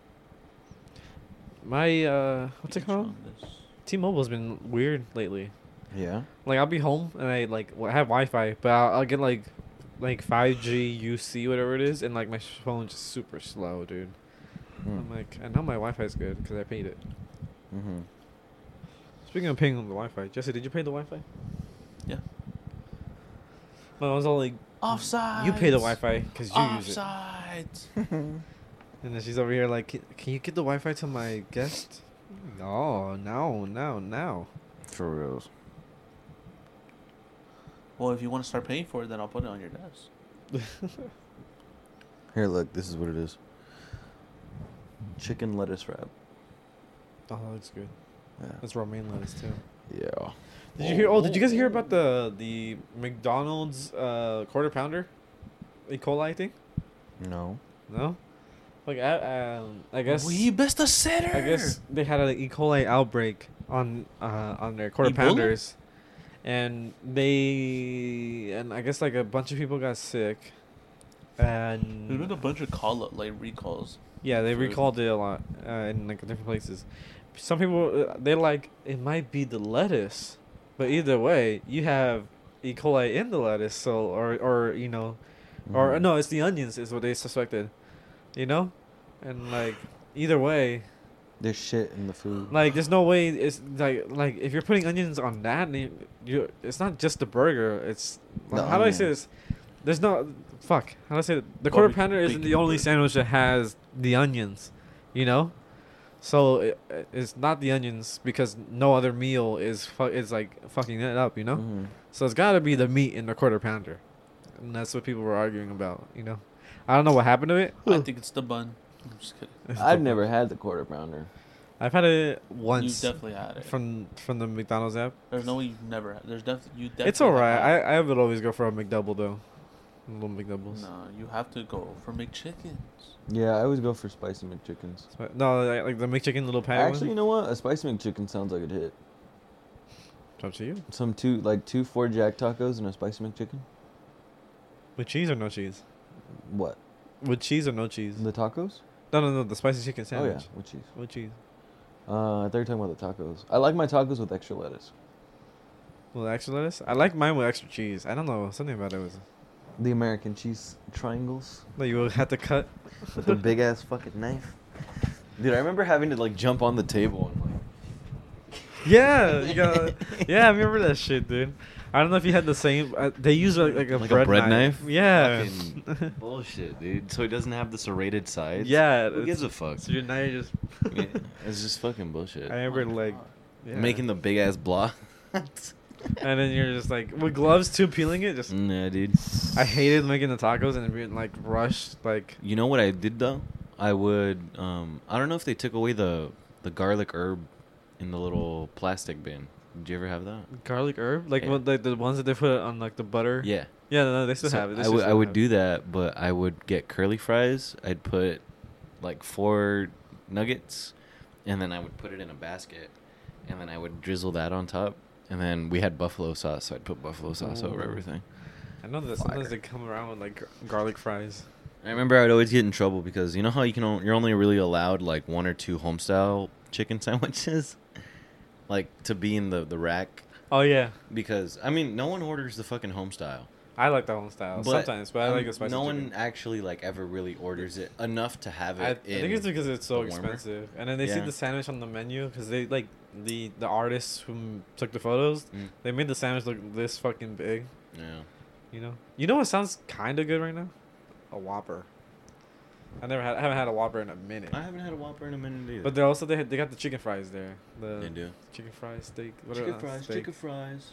My, uh, what's it Each called? one is- T-Mobile's been weird lately. Yeah. Like, I'll be home and I, like, well, I have Wi-Fi, but I'll, I'll get, like, like five G U C, whatever it is, and, like, my phone's just super slow, dude. I'm like, I know my Wi-Fi's good because I paid it. Mm-hmm. Speaking of paying on the Wi-Fi, Jesse, did you pay the Wi-Fi? Yeah. My mom's all like, Offside. you pay the Wi-Fi because you use it. Offside. And then she's over here like, "Can- can you get the Wi-Fi to my guest? No, no, no, no. For reals. Well, if you want to start paying for it, then I'll put it on your desk. Here, look. This is what it is. Chicken lettuce wrap. Oh, that looks good. Yeah. That's romaine lettuce too. Yeah. Did you hear? Oh, did you guys hear about the the McDonald's uh, quarter pounder E. coli thing? No. No. Like I, um, I guess. We best a sitter. I guess they had an E. coli outbreak on uh, on their quarter Ebola? pounders, and they and I guess like a bunch of people got sick, There's been and a bunch of call up like recalls. yeah, they food. recalled it a lot uh, in like different places, some people uh, they're like it might be the lettuce, but either way, you have E. coli in the lettuce, so or or you know, or Mhm. no, it's the onions is what they suspected, you know, and like either way, There's shit in the food. like there's no way it's like like if you're putting onions on that, and you, you it's not just the burger. It's The how do I say onion. this? There's no fuck. How do I say it? The quarter Barbecue pounder isn't bacon the only burger. sandwich that has the onions, you know. So it, it's not the onions because no other meal is fu- is like fucking it up, you know. Mhm. So it's got to be the meat in the quarter pounder, and that's what people were arguing about, you know. I don't know what happened to it. I think it's the bun. I'm just kidding. I've never had the quarter pounder. I've had it You once definitely had it. from from the McDonald's app. There's no way you've never had. There's definitely you definitely. It's alright. have I I would always go for a McDouble though, a little had it. McDoubles. No, you have to go for McChickens. Yeah, I always go for spicy McChickens. Spi- No, like, like the McChicken little patty. Actually, you know what? A spicy McChicken sounds like it hit. It's up to you. Some two, like two four Jack tacos and a spicy McChicken. With cheese or no cheese? What? With cheese or no cheese? The tacos? No, no, no. The spicy chicken Oh yeah, sandwich. with cheese. With cheese. Uh, I thought you were talking about the tacos. I like my tacos with extra lettuce. With extra lettuce. I like mine with extra cheese. I don't know. Something about it was The American cheese triangles that you would have to cut. with the big ass fucking knife. Dude, I remember having to like jump on the table and like. Yeah, you got. Yeah, I remember that shit, dude. I don't know if you had the same. Uh, they use like, like a Like bread a bread knife? Yeah. Fucking bullshit, dude. So it doesn't have the serrated sides. Yeah. Who it's- gives a fuck? So your knife just. Yeah, it's just fucking bullshit. I remember like. Yeah. Making the big ass block. And then you're just like with gloves too, peeling it. Just. Nah, dude. I hated making the tacos and being like rushed, like. You know what I did though? I would. Um, I don't know if they took away the the garlic herb in the little plastic bin. Did you ever have that? Garlic herb, like Yeah. what, like the ones that they put on like the butter. Yeah. Yeah, no, they still So have it. They I still would I have would it. do that, but I would get curly fries. I'd put like four nuggets, and then I would put it in a basket, and then I would drizzle that on top. And then we had buffalo sauce, so I'd put buffalo sauce over Ooh. everything. I know that Fire. sometimes they come around with like gar- garlic fries. I remember I'd always get in trouble because you know how you can on- you're only really allowed like one or two homestyle chicken sandwiches, like to be in the the rack. Oh yeah, Because I mean, no one orders the fucking homestyle. I like that one style sometimes, but I um, like the spicy No chicken. one actually like ever really orders it enough to have it. I, I in think it's because it's so the warmer. expensive, and then they see Yeah. the sandwich on the menu because they like the the artists who took the photos. Mm. They made the sandwich look this fucking big. Yeah. You know. You know what sounds kind of good right now? A Whopper. I never had. I haven't had a Whopper in a minute. I haven't had a Whopper in a minute either. But they also they had, they got the chicken fries there. The they do. chicken fries, steak, whatever. Chicken not fries, steak. chicken fries.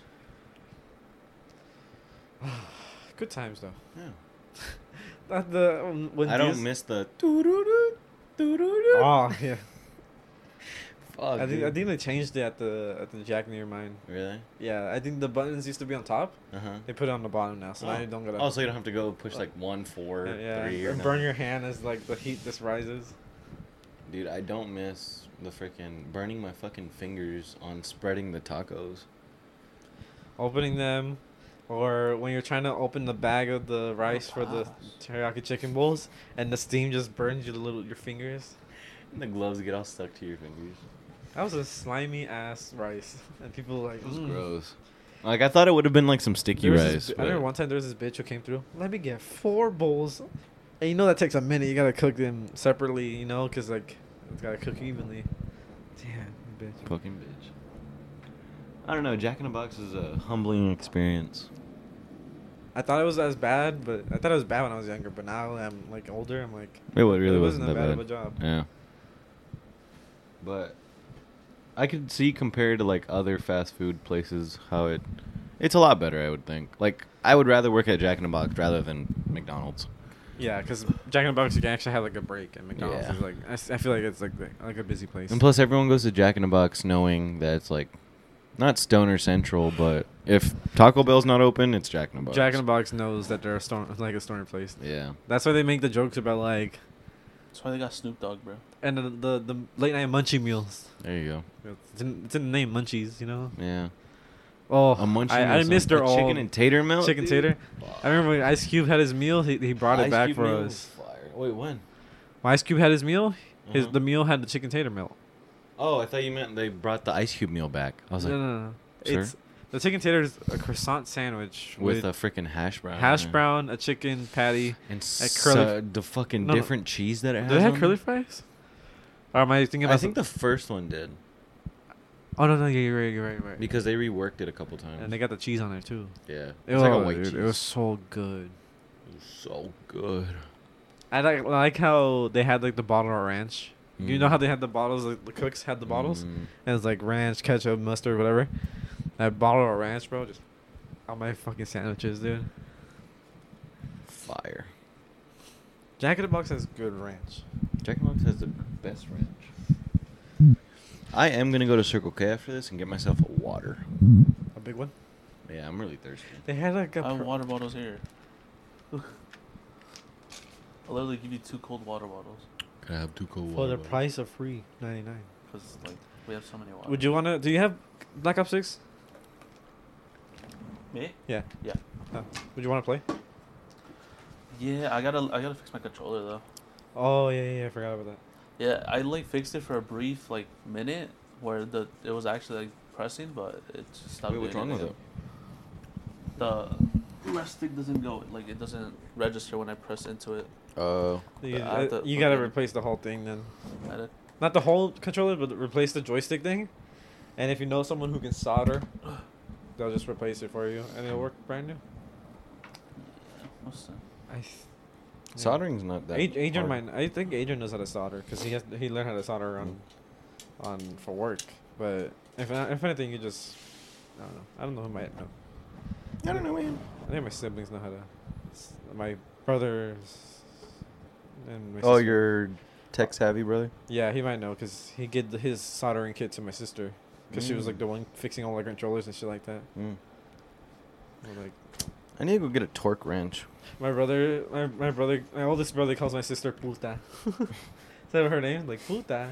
Good times though. Yeah. Not the um, when I don't Diaz- miss the doo-doo-doo, doo-doo-doo. Oh yeah. Fuck, I think I dude. think they changed it at the at the Jack near mine. Really? Yeah, I think the buttons used to be on top. Uh huh. They put it on the bottom now, so now you don't gotta. Oh, so you don't have to go push like one, four, yeah, yeah, three, or and burn nothing. your hand as like the heat just rises. Dude, I don't miss the freaking burning my fucking fingers on spreading the tacos. Opening them, or when you're trying to open the bag of the rice for the teriyaki chicken bowls, and the steam just burns your little your fingers. And the gloves get all stuck to your fingers. That was a slimy ass rice, and people were like, It was "Mm." gross. Like I thought it would have been like some sticky There was rice. this, I but- remember one time there was this bitch who came through. Let me get four bowls, and you know that takes a minute. You gotta cook them separately, you know, cause like it's gotta cook evenly. Damn, bitch. Fucking bitch. I don't know. Jack in the Box is a humbling experience. I thought it was as bad, but I thought it was bad when I was younger. But now that I'm like older, I'm like, It wa- really it wasn't, that that bad bad. of a job. Yeah. But I could see compared to like other fast food places how it it's a lot better, I would think. Like I would rather work at Jack in the Box rather than McDonald's. Yeah, because Jack in the Box you can actually have like a break, and McDonald's Yeah. is like I, s- I feel like it's like the- like a busy place. And plus everyone goes to Jack in the Box knowing that it's like not stoner central, but if Taco Bell's not open, it's Jack in the Box. Jack in the Box knows that they're a storm, like a stoner place. Yeah. That's why they make the jokes about like That's why they got Snoop Dogg, bro. and the the, the late night munchie meals. There you go. It's in, it's in the name, munchies. You know. Yeah. Oh, A munchie I, I meal, son. missed their A all chicken and tater melt. chicken dude? tater. I remember when Ice Cube had his meal. He he brought it Ice back Cube for meal was us. fire. Wait, when? When Ice Cube had his meal, his Uh-huh. the meal had the chicken tater melt. Oh, I thought you meant they brought the ice cube meal back. I was no, like, no, no. sir? It's the chicken tater is a croissant sandwich with, with, a freaking hash brown. hash in it. brown, a chicken patty. And curly so, f- the fucking No, no. different cheese that it has. Do they have on curly it. fries? Or am I thinking about? I think the first one did Oh no no yeah, you're right you're right you're right. because they reworked it a couple times. And they got the cheese on there too. yeah, It it's like a was, white dude, cheese. It was so good. It was so good. I like like how they had like the bottle of ranch. You know Mm. how they had the bottles, like the cooks had the bottles, Mm. and it's like ranch, ketchup, mustard, whatever. That bottle of ranch, bro, just on my fucking sandwiches, dude. Fire. Jack in the Box has good ranch. Jack in the Box has the best ranch. I am gonna go to Circle K after this and get myself a water. A big one. Yeah, I'm really thirsty. They had like a. I have per- water bottles here. I'll literally give you two cold water bottles. Can I have two cold for water? the bottles? price of free ninety nine. Because, like, we have so many water. Would you wanna? Do you have Black Ops Six? Me? Yeah. Yeah. Oh. Would you wanna play? Yeah, I gotta, I gotta fix my controller, though. Oh yeah, yeah, yeah, I forgot about that. Yeah, I, like, fixed it for a brief, like, minute where the it was actually, like, pressing, but it just stopped Wait, what's doing wrong with anything. it? The rest stick doesn't go, like, it doesn't register when I press into it. Uh, You, I have uh, to you gotta fucking- replace the whole thing then. I had Not the whole controller, but replace the joystick thing. And if you know someone who can solder, they'll just replace it for you, and it'll work brand new. yeah, what's that? I. Th- yeah. soldering's not that. Ad- Adrian hard. might. I think Adrian knows how to solder because he has he learned how to solder on, on for work. But if if anything, you just I don't know. I don't know who might know. I don't know, man. I think my siblings know how to. s- My brothers. And my Oh, sister. your tech savvy brother. Yeah, he might know because he gave the, his soldering kit to my sister because she was like Mm. the one fixing all the controllers and shit like that. Mm. We're like I need to go get a torque wrench. my brother, my my brother, my oldest brother calls my sister puta. Is that her name? Like puta.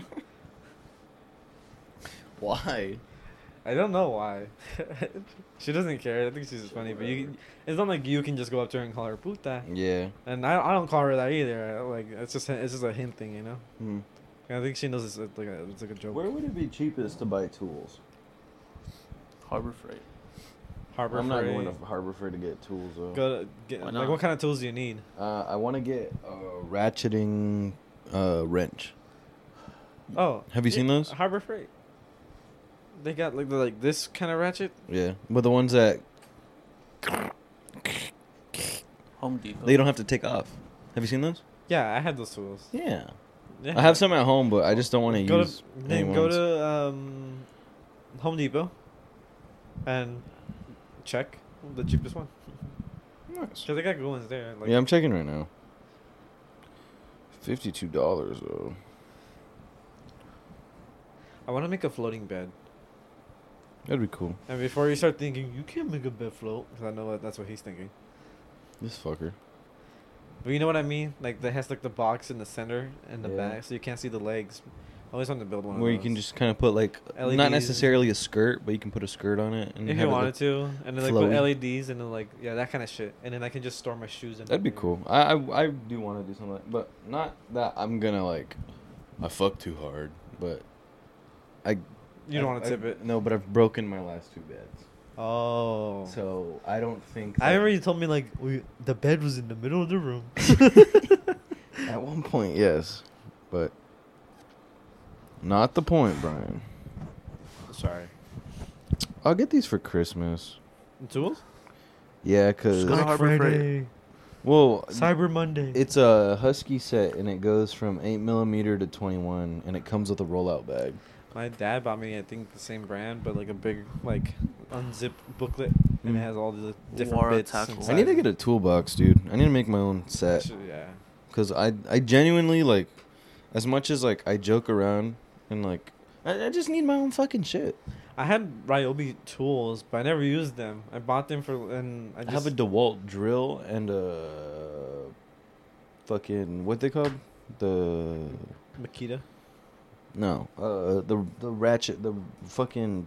Why? I don't know why. She doesn't care. I think she's just funny, but you, it's not like you can just go up to her and call her puta. Yeah. And I, I don't call her that either. I, like it's just it's just a hint thing, you know. Hmm. I think she knows it's a- like a, it's like a joke. Where would it be cheapest to buy tools? Harbor Freight. Harbor I'm not Freight. going to Harbor Freight to get tools though. Go to, get, Why like not? what kind of tools do you need? Uh, I want to get a ratcheting uh, wrench. Oh, Have you yeah, seen those? Harbor Freight. They got like the, like this kind of ratchet. Yeah, but the ones that Home Depot. they don't have to take off. Have you seen those? Yeah, I had those tools. Yeah. Yeah. I have some at home, but I just don't want to Go use. to then go anyone's. to um, Home Depot, and check the cheapest one. Nice. Cause they got good ones there. Like, Yeah, I'm checking right now. Fifty-two dollars though. I want to make a floating bed. That'd be cool. And before you start thinking, you can't make a bed float, because I know that that's what he's thinking. This fucker. But you know what I mean? Like, that has like the box in the center and the Yeah. back, so you can't see the legs. I always wanted to build one Where of you those. can just kind of put like L E Ds. not necessarily a skirt, but you can put a skirt on it. And If have you it wanted look- to, and then like put flowy. L E Ds and then like yeah that kind of shit, and then I can just store my shoes in. That'd be there. cool. I I, I do want to do something, like, but not that I'm gonna like. I fuck too hard, but I. You don't I- want to I- tip it. No, but I've broken my last two beds, Oh. so I don't think. I that- remember you told me like we the bed was in the middle of the room. At one point, yes, but not the point, Brian. Sorry. I'll get these for Christmas. Tools? Yeah, cause Go to Harbor Freight. well, Cyber Monday. it's a Husky set and it goes from eight millimeter to twenty-one, and it comes with a rollout bag. My dad bought me, I think, the same brand, but like a big, like, unzipped booklet, and it Mm. has all the different War bits. tackle. inside. I need to get a toolbox, dude. I need to make my own set. Should- Yeah. Cause I I genuinely like, as much as like I joke around and like I, I just need my own fucking shit. I had Ryobi tools, but I never used them. I bought them for, and I I just have a DeWalt drill and a fucking what they called the Makita. no uh the the ratchet the fucking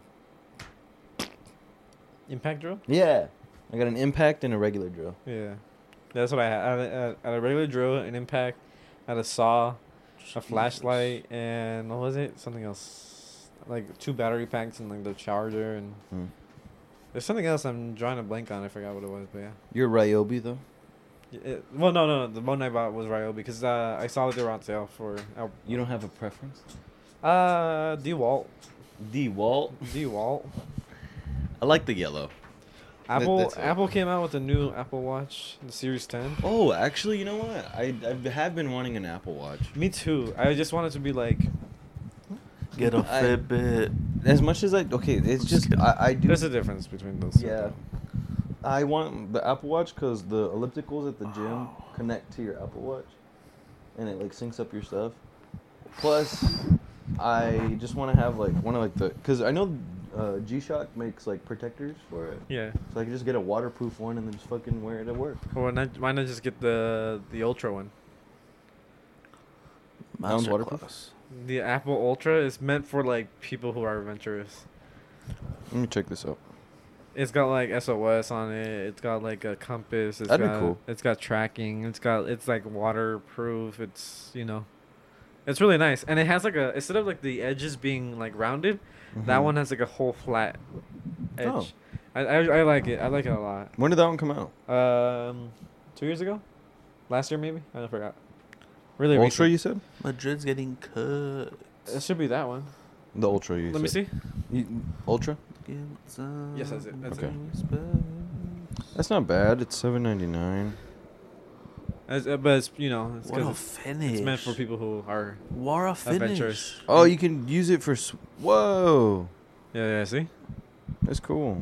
Impact drill. yeah. I got an impact and a regular drill. Yeah, that's what I had. I had, a, I had a regular drill, an impact, I had a saw, a flashlight, and what was it? Something else, like two battery packs and like the charger, and Hmm. there's something else I'm drawing a blank on. I forgot what it was, but yeah. You're Ryobi though. Y- It, well, no, no, no. The one I bought was Ryobi because uh, I saw that they were on sale for You don't have a preference? uh DeWalt. DeWalt. DeWalt. I like the yellow. Apple that's it. Apple came out with a new Apple Watch, the Series ten. Oh, actually, you know what? I I have been wanting an Apple Watch. Me too. I just wanted to be like, Get a I- Fitbit. As much as like okay, it's just just kidding. I, I do. there's a difference between those. two, Yeah. though. I want the Apple Watch because the ellipticals at the gym connect to your Apple Watch, and it like syncs up your stuff. Plus, I just want to have like one of like the because I know uh, G-Shock makes like protectors for it, Yeah. so I can just get a waterproof one and then just fucking wear it at work. Or why not, why not just get the the Ultra one? That one's waterproof? Masterclass. The Apple Ultra is meant for like people who are adventurous. Let me check this out. It's got like S O S on it. It's got like a compass. It's That'd be got, cool. It's got tracking. It's got it's like waterproof. It's you know, it's really nice. And it has like a instead of like the edges being like rounded, that Mhm. one has like a whole flat edge. Oh. I, I I like it. I like it a lot. When did that one come out? Um, two years ago, last year maybe. I forgot. Really Ultra, recent. you said? Madrid's getting cut. It should be that one. The Ultra, you Let me said. see. You, Ultra? Yes, that's it, that's it. Respect. That's not bad. It's seven ninety nine. As, uh, but it's you know it's, What a 'cause it's, finish. it's meant for people who are What a finish. adventurous. Oh, you can use it for. S- Whoa, Yeah, yeah. See, that's cool.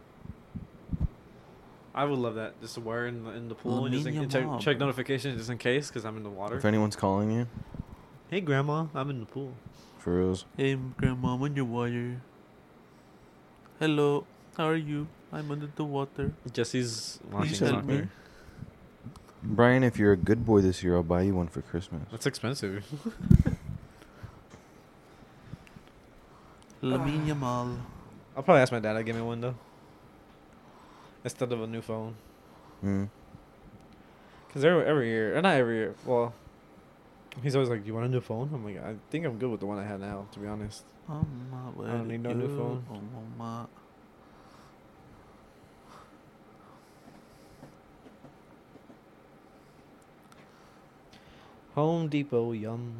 I would love that. Just to wear in the, in the pool and just in, Aluminium check, mob. check notifications just in case because I'm in the water. If anyone's calling you, Hey, grandma, I'm in the pool. for reals. Hey, grandma, I'm underwater. Hello, how are you? I'm under the water. Jesse's watching help soccer. me. Brian, if you're a good boy this year, I'll buy you one for Christmas. That's expensive. Lamine Yamal. I'll probably ask my dad to give me one though, instead of a new phone. Mm. Cause every every year, or not every year. Well, he's always like, "Do you want a new phone?" I'm like, "I think I'm good with the one I have now." To be honest. I'm not I don't need no new with phone. you. Oh, mama. Home Depot, yum.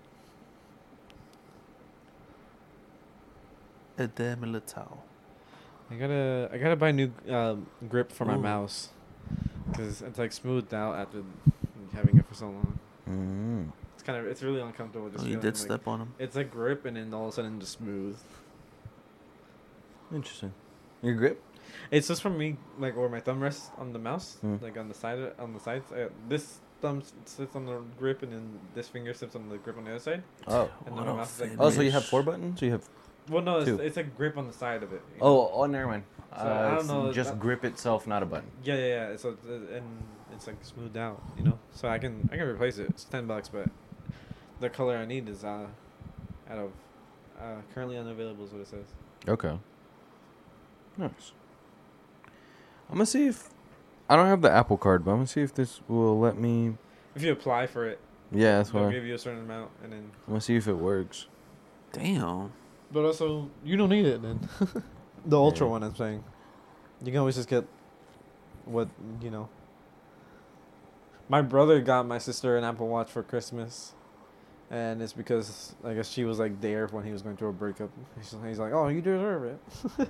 Ede Militao. I gotta I gotta buy a new um, grip for my Ooh. mouse, cause it's like smoothed out after having it for so long. Mm. It's kind of it's really uncomfortable. Just Oh, you feeling did like step on him. It's like grip and then all of a sudden just smooth. Interesting. Your grip? It's just from me like where my thumb rests on the mouse, Hmm. like on the side of, on the sides. Uh, this thumb s- sits on the grip and then this finger sits on the grip on the other side. Oh. And What then a my mouse is like- Oh, so you have finish. four buttons? So you have. Well, no, it's, Two. it's a grip on the side of it. you know? Oh, oh, never mind. So, I don't it's know, Just that- grip itself, not a button. Yeah, yeah, yeah. So it's, uh, and it's like smoothed out, you know. So I can I can replace it. It's ten bucks, but the color I need is uh out of uh currently unavailable is what it says. Okay. Nice. I'm gonna see if I don't have the Apple Card, but I'm gonna see if this will let me. If you apply for it, Yeah, that's they'll why. give you a certain amount, and then. I'm gonna see if it works. Damn. But also, you don't need it then. the Ultra Yeah. one, I'm saying. You can always just get what you know. My brother got my sister an Apple Watch for Christmas, and it's because I guess she was like there when he was going through a breakup. He's, he's like, "Oh, you deserve it."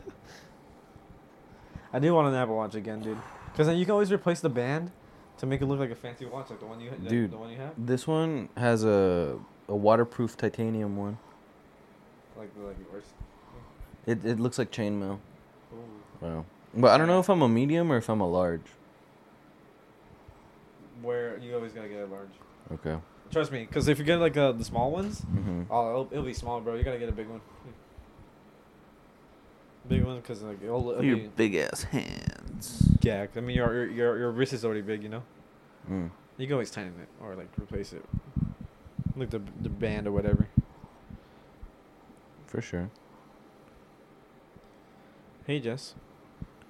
I do want an Apple Watch again, dude, because then you can always replace the band to make it look like a fancy watch, like the one you like Dude. the one you have, This one has a a waterproof titanium one. like like yours. It it looks like chainmail. Ooh. Wow. But I don't know if I'm a medium or if I'm a large. Where you always gotta get a large. Okay. Trust me, because if you get like uh, the small ones, Mm-hmm. oh, it'll, it'll be small, bro. You gotta get a big one. Big one, cause like it'll, it'll Your be, big ass hands. yeah. I mean, your, your your your wrist is already big, you know. Mm. You can always tighten it or like replace it, like the the band or whatever. For sure. Hey Jess.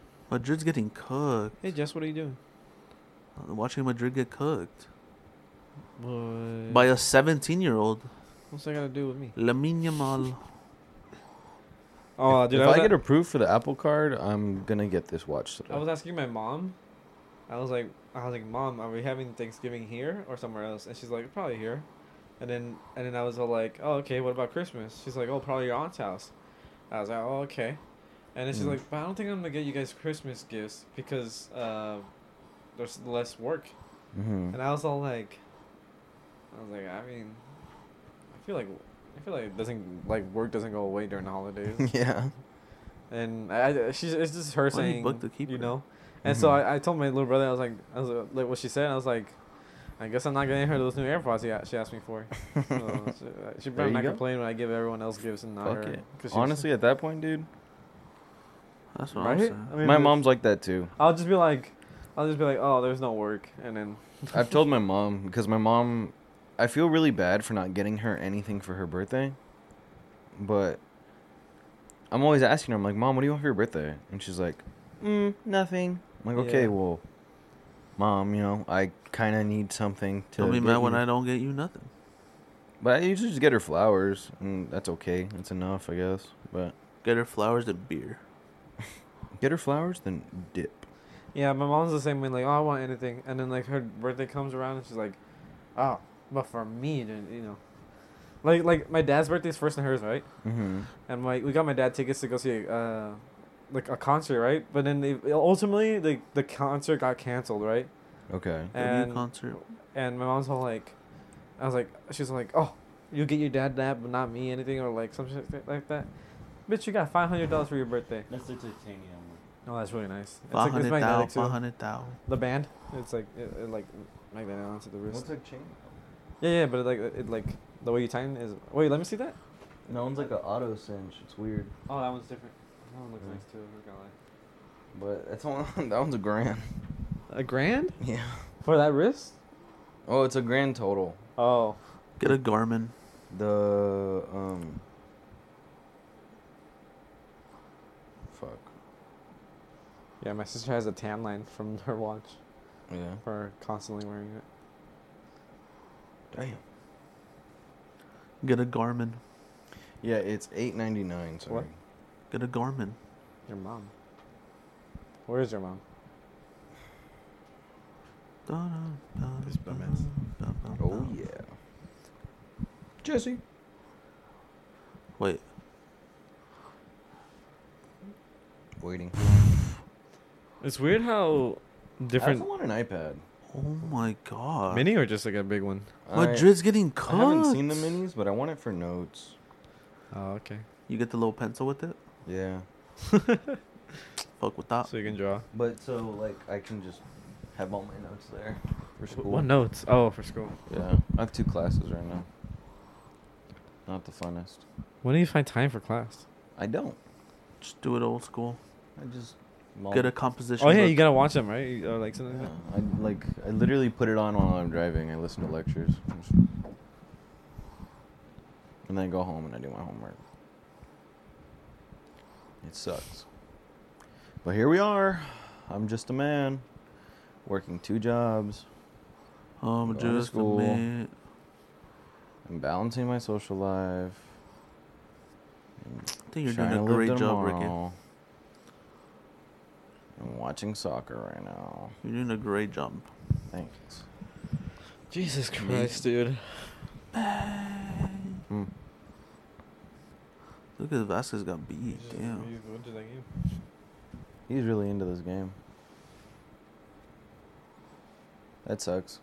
Madrid's getting cooked. Hey Jess, what are you doing? Uh, Watching Madrid get cooked. Boy. by a seventeen-year-old. What's that got to do with me? Lamine Yamal. Oh, if dude, if I, was I a- get approved for the Apple Card, I'm gonna get this watch today. I was asking my mom. I was like, I was like, Mom, are we having Thanksgiving here or somewhere else? And she's like, probably here. And then, and then I was all like, oh, okay. What about Christmas? She's like, oh, probably your aunt's house. I was like, oh, okay. And then she's Mm. like, but I don't think I'm gonna get you guys Christmas gifts because uh, there's less work. hmm And I was all like, I was like, I mean, I feel like, I feel like it doesn't like work doesn't go away during the holidays. yeah. And I, I she's it's just her Why you saying, booked to keep you her? know. And so Mhm. I, I told my little brother, I was like, I was uh, like what she said. I was like, I guess I'm not getting her those new AirPods she, a- she asked me for. So she, uh, she There better you not go. complain when I give everyone else gifts and not Fuck her. it. 'cause she- Honestly, at that point, dude, That's what right? I'm saying. I mean, my but mom's like that too. I'll just be like, I'll just be like, oh, there's no work, and then I've told my mom because my mom, I feel really bad for not getting her anything for her birthday, but I'm always asking her. I'm like, Mom, what do you want for your birthday? And she's like, mm, nothing. I'm like, okay, Yeah. well, Mom, you know, I kind of need something to. Don't be get mad when you." I don't get you nothing. But I usually just get her flowers, and that's okay. That's enough, I guess. But Get her flowers and beer. get her flowers, then dip. yeah, my mom's the same way. Like, oh, I want anything, and then like her birthday comes around, and she's like, oh, but for me, then you know, like like my dad's birthday's first than hers, right? Mm-hmm. And my we got my dad tickets to go see uh like a concert, right? But then they, ultimately the the concert got canceled, right? Okay. And And concert. and my mom's all like, I was like, she's like, oh, you get your dad that, but not me, anything or like some shit like that. Bitch, you got five hundred dollars for your birthday. That's the titanium. Oh, that's really nice. It's Five like it's hundred magnetic thousand. too. Five hundred thousand. The band, it's like it, it like magnetic onto the wrist. What's a chain? Yeah, yeah, but it, like it like the way you tighten is. Wait, let me see that. No one's like an auto cinch. It's weird. Oh, that one's different. That one looks Yeah. nice too. I'm not gonna lie. But that's one. That one's a grand. A grand Yeah. for that wrist? Oh, it's a grand total. Oh, Get a Garmin. The um. Fuck. yeah. My sister has a tan line from her watch Yeah. for constantly wearing it. Damn. Get a Garmin. Yeah, it's eight ninety nine. Sorry. What? Get a Garmin. Your mom. Where is your mom? This dumbass. Oh yeah. Jesse. Wait. Waiting. It's weird how different I also want an iPad. Oh my god. mini or just like a big one. Madrid's getting I, cooked. I haven't seen the minis, but I want it for notes. Oh, okay. You get the little pencil with it. Yeah. Fuck with that. So you can draw. But so like I can just have all my notes there for school. What notes? Oh, for school. Yeah. I have two classes right now. Not the funnest. When do you find time for class? I don't. Just do it old school. I just Get a composition. Oh yeah, book. you gotta watch them, right? You- Or like something Yeah, like I like I literally put it on while I'm driving. I listen to lectures. Just- And then I go home and I do my homework. It sucks. But here we are. I'm just a man working two jobs. Um, Going to just a school. minute. I'm balancing my social life. I think you're trying doing a to live great job, Ricky. tomorrow. I'm watching soccer right now. You're doing a great job. Thanks. that. Jesus Christ, dude. Hmm. Look at Vasquez got beat. Damn. He's really into this game. That sucks.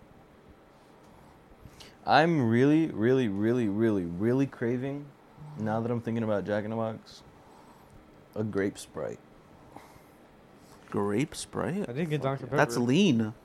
I'm really, really, really, really, really craving, now that I'm thinking about Jack in the Box, a grape Sprite. Grape Sprite? I did get Doctor Pepper. That's lean.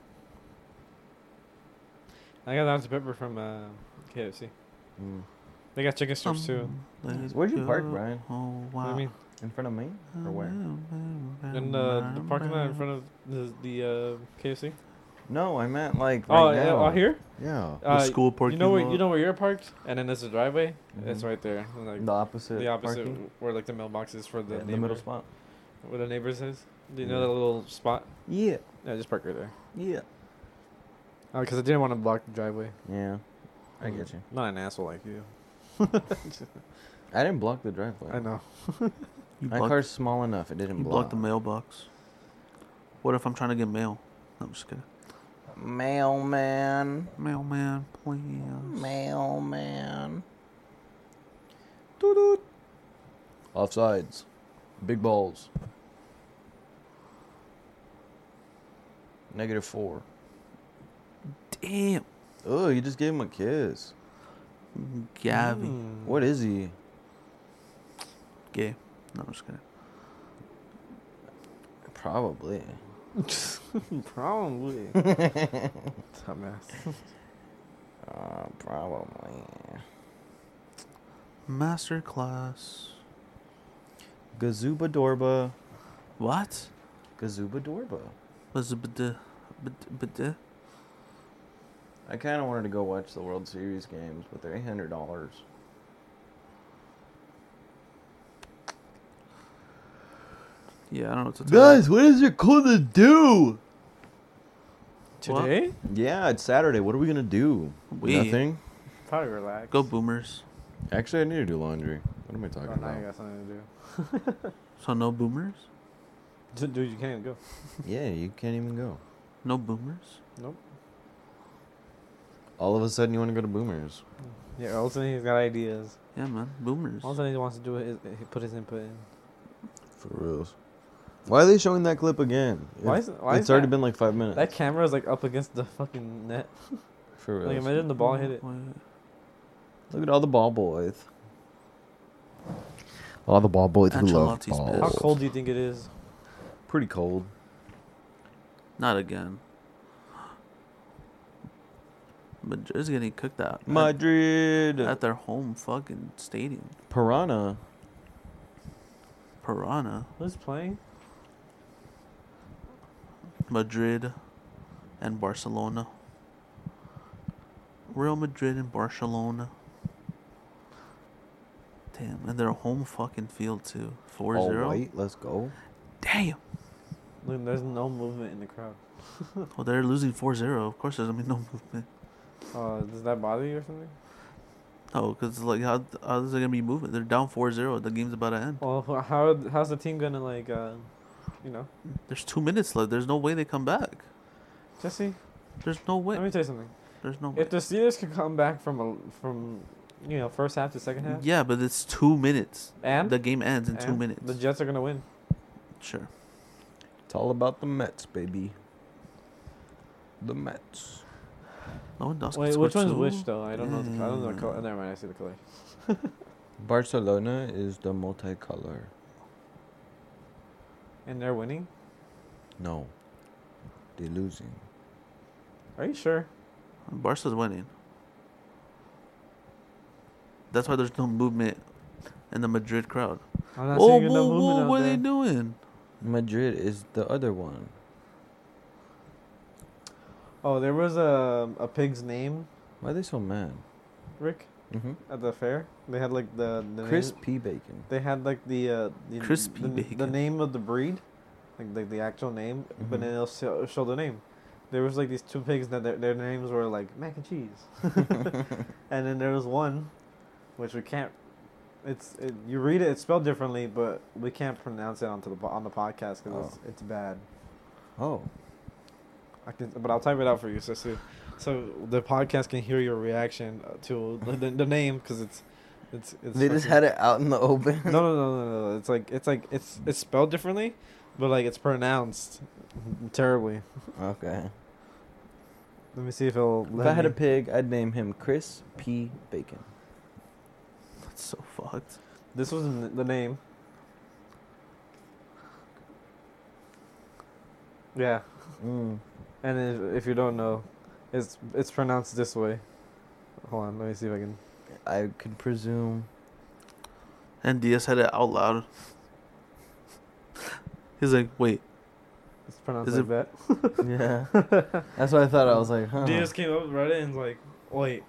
I got Doctor Pepper from uh, K F C. Mm. They got chicken strips too. Um, let's Where'd you park, go. Brian? Oh, What wow. do you mean? In front of me? Or where? In uh, the parking lot in front of the, the uh, K F C. No, I meant like Oh, right yeah, now. oh, here? Yeah. The Uh, school parking You know where lot. you know where you're parked, and then there's a driveway. It's Mhm. right there, and, like The opposite. the opposite, parking? where like the mailbox is for the Yeah, neighbor, the middle spot. where the neighbors is. Do you Yeah. know that little spot? Yeah. Yeah, just park right there. Yeah. Oh, because I didn't want to block the driveway. Yeah, I get you. Not an asshole like you. I didn't block the driveway. I know. You My blocked, car's small enough. It didn't you block. blocked the mailbox. What if I'm trying to get mail? No, I'm just kidding. Mailman. Mailman, please. Mailman. Doo-doo. Offsides. Big balls. Negative four. Damn. Oh, you just gave him a kiss. Gabby. Mm. What is he? Gay. No, I'm just kidding. Probably. Probably. Dumbass. Uh, probably. Master class. Gazuba Dorba. What? Gazuba Dorba. Was it bada, bada, bada? I kind of wanted to go watch the World Series games, but they're eight hundred dollars. Yeah, I don't know what to tell you. what is your cool to do? Today? Yeah, it's Saturday. What are we gonna do? We Nothing. Probably relax. go boomers. Actually, I need to do laundry. What am I talking Oh, now you about? got something to do. So no boomers? Dude, you can't go. Yeah, you can't even go. No boomers? Nope. All of a sudden, you want to go to Boomers. Yeah, all of a sudden he's got ideas. Yeah, man. Boomers. All of a sudden he wants to do it. He put his input in. For reals. Why are they showing that clip again? Why It- is why it's is already that, been like five minutes. that camera is like up against the fucking net? For Like reals. imagine the ball hit it. Wait. Look at all the ball boys. All the ball boys who love Ancelotti's balls. best. How cold do you think it is? Pretty cold. Not again. Madrid's getting cooked out. Madrid. At, at their home fucking stadium. Piranha. Piranha. Who's playing? Madrid and Barcelona. Real Madrid and Barcelona. Damn, and their home fucking field too. four All zero. white. Let's go. Damn. Look, there's no movement in the crowd. Well, they're losing four zero. Of course, there's gonna be no movement. Uh, does that bother you or something? No, because like how how is there gonna be movement? They're down four zero. The game's about to end. Well, wh- how how's the team gonna like, uh, you know, There's two minutes left. There's no way they come back. Jesse? There's no way. Let me tell you something. There's no way. If the Steelers could come back from a from, you know, first half to second half, Yeah, but it's two minutes. and The game ends in two and minutes. the Jets are gonna win. Sure. It's all about the Mets, baby. The Mets. Lewandowski Wait, scored which one's two. which though? I don't know. The, I don't know the Mm. color. Never mind. I see the color. Barcelona is the multicolor. And they're winning. No. They're losing. Are you sure? Barca's winning. That's why there's no movement in the Madrid crowd. I'm not Oh, seeing whoa, no whoa, movement out what are there. they doing? Madrid is the other one. Oh, there was a a pig's name, Why are they so mad? Rick, Mm-hmm. at the fair. They had like the, the Chris name- P. Bacon. They had like the uh, the, Crispy the, the bacon. name of the breed, like the, the actual name, but Mhm. then it'll show, show the name. There was like these two pigs that their, their names were like mac and cheese, and then there was one, which we can't. It's it, you read it, it's spelled differently, but we can't pronounce it onto the po- on the podcast because it's, it's bad. Oh. I can, but I'll type it out for you, so so, so the podcast can hear your reaction uh, to the, the, the name because it's it's it's. They just fucking- had it out in the open. no, no, no, no, no. It's like it's like it's it's spelled differently, but like it's pronounced terribly. Okay. Let me see if it'll. If let I had a me- pig, I'd name him Chris P. Bacon. That's so fucked. This was n- the name. Yeah, Mm. and if, if you don't know, it's it's pronounced this way. Hold on, let me see if I can. I could presume. And Diaz said it out loud. He's like, wait. It's pronounced Is like that. Yeah. That's what I thought. I was like, huh. Diaz came up, read it, and was like, wait.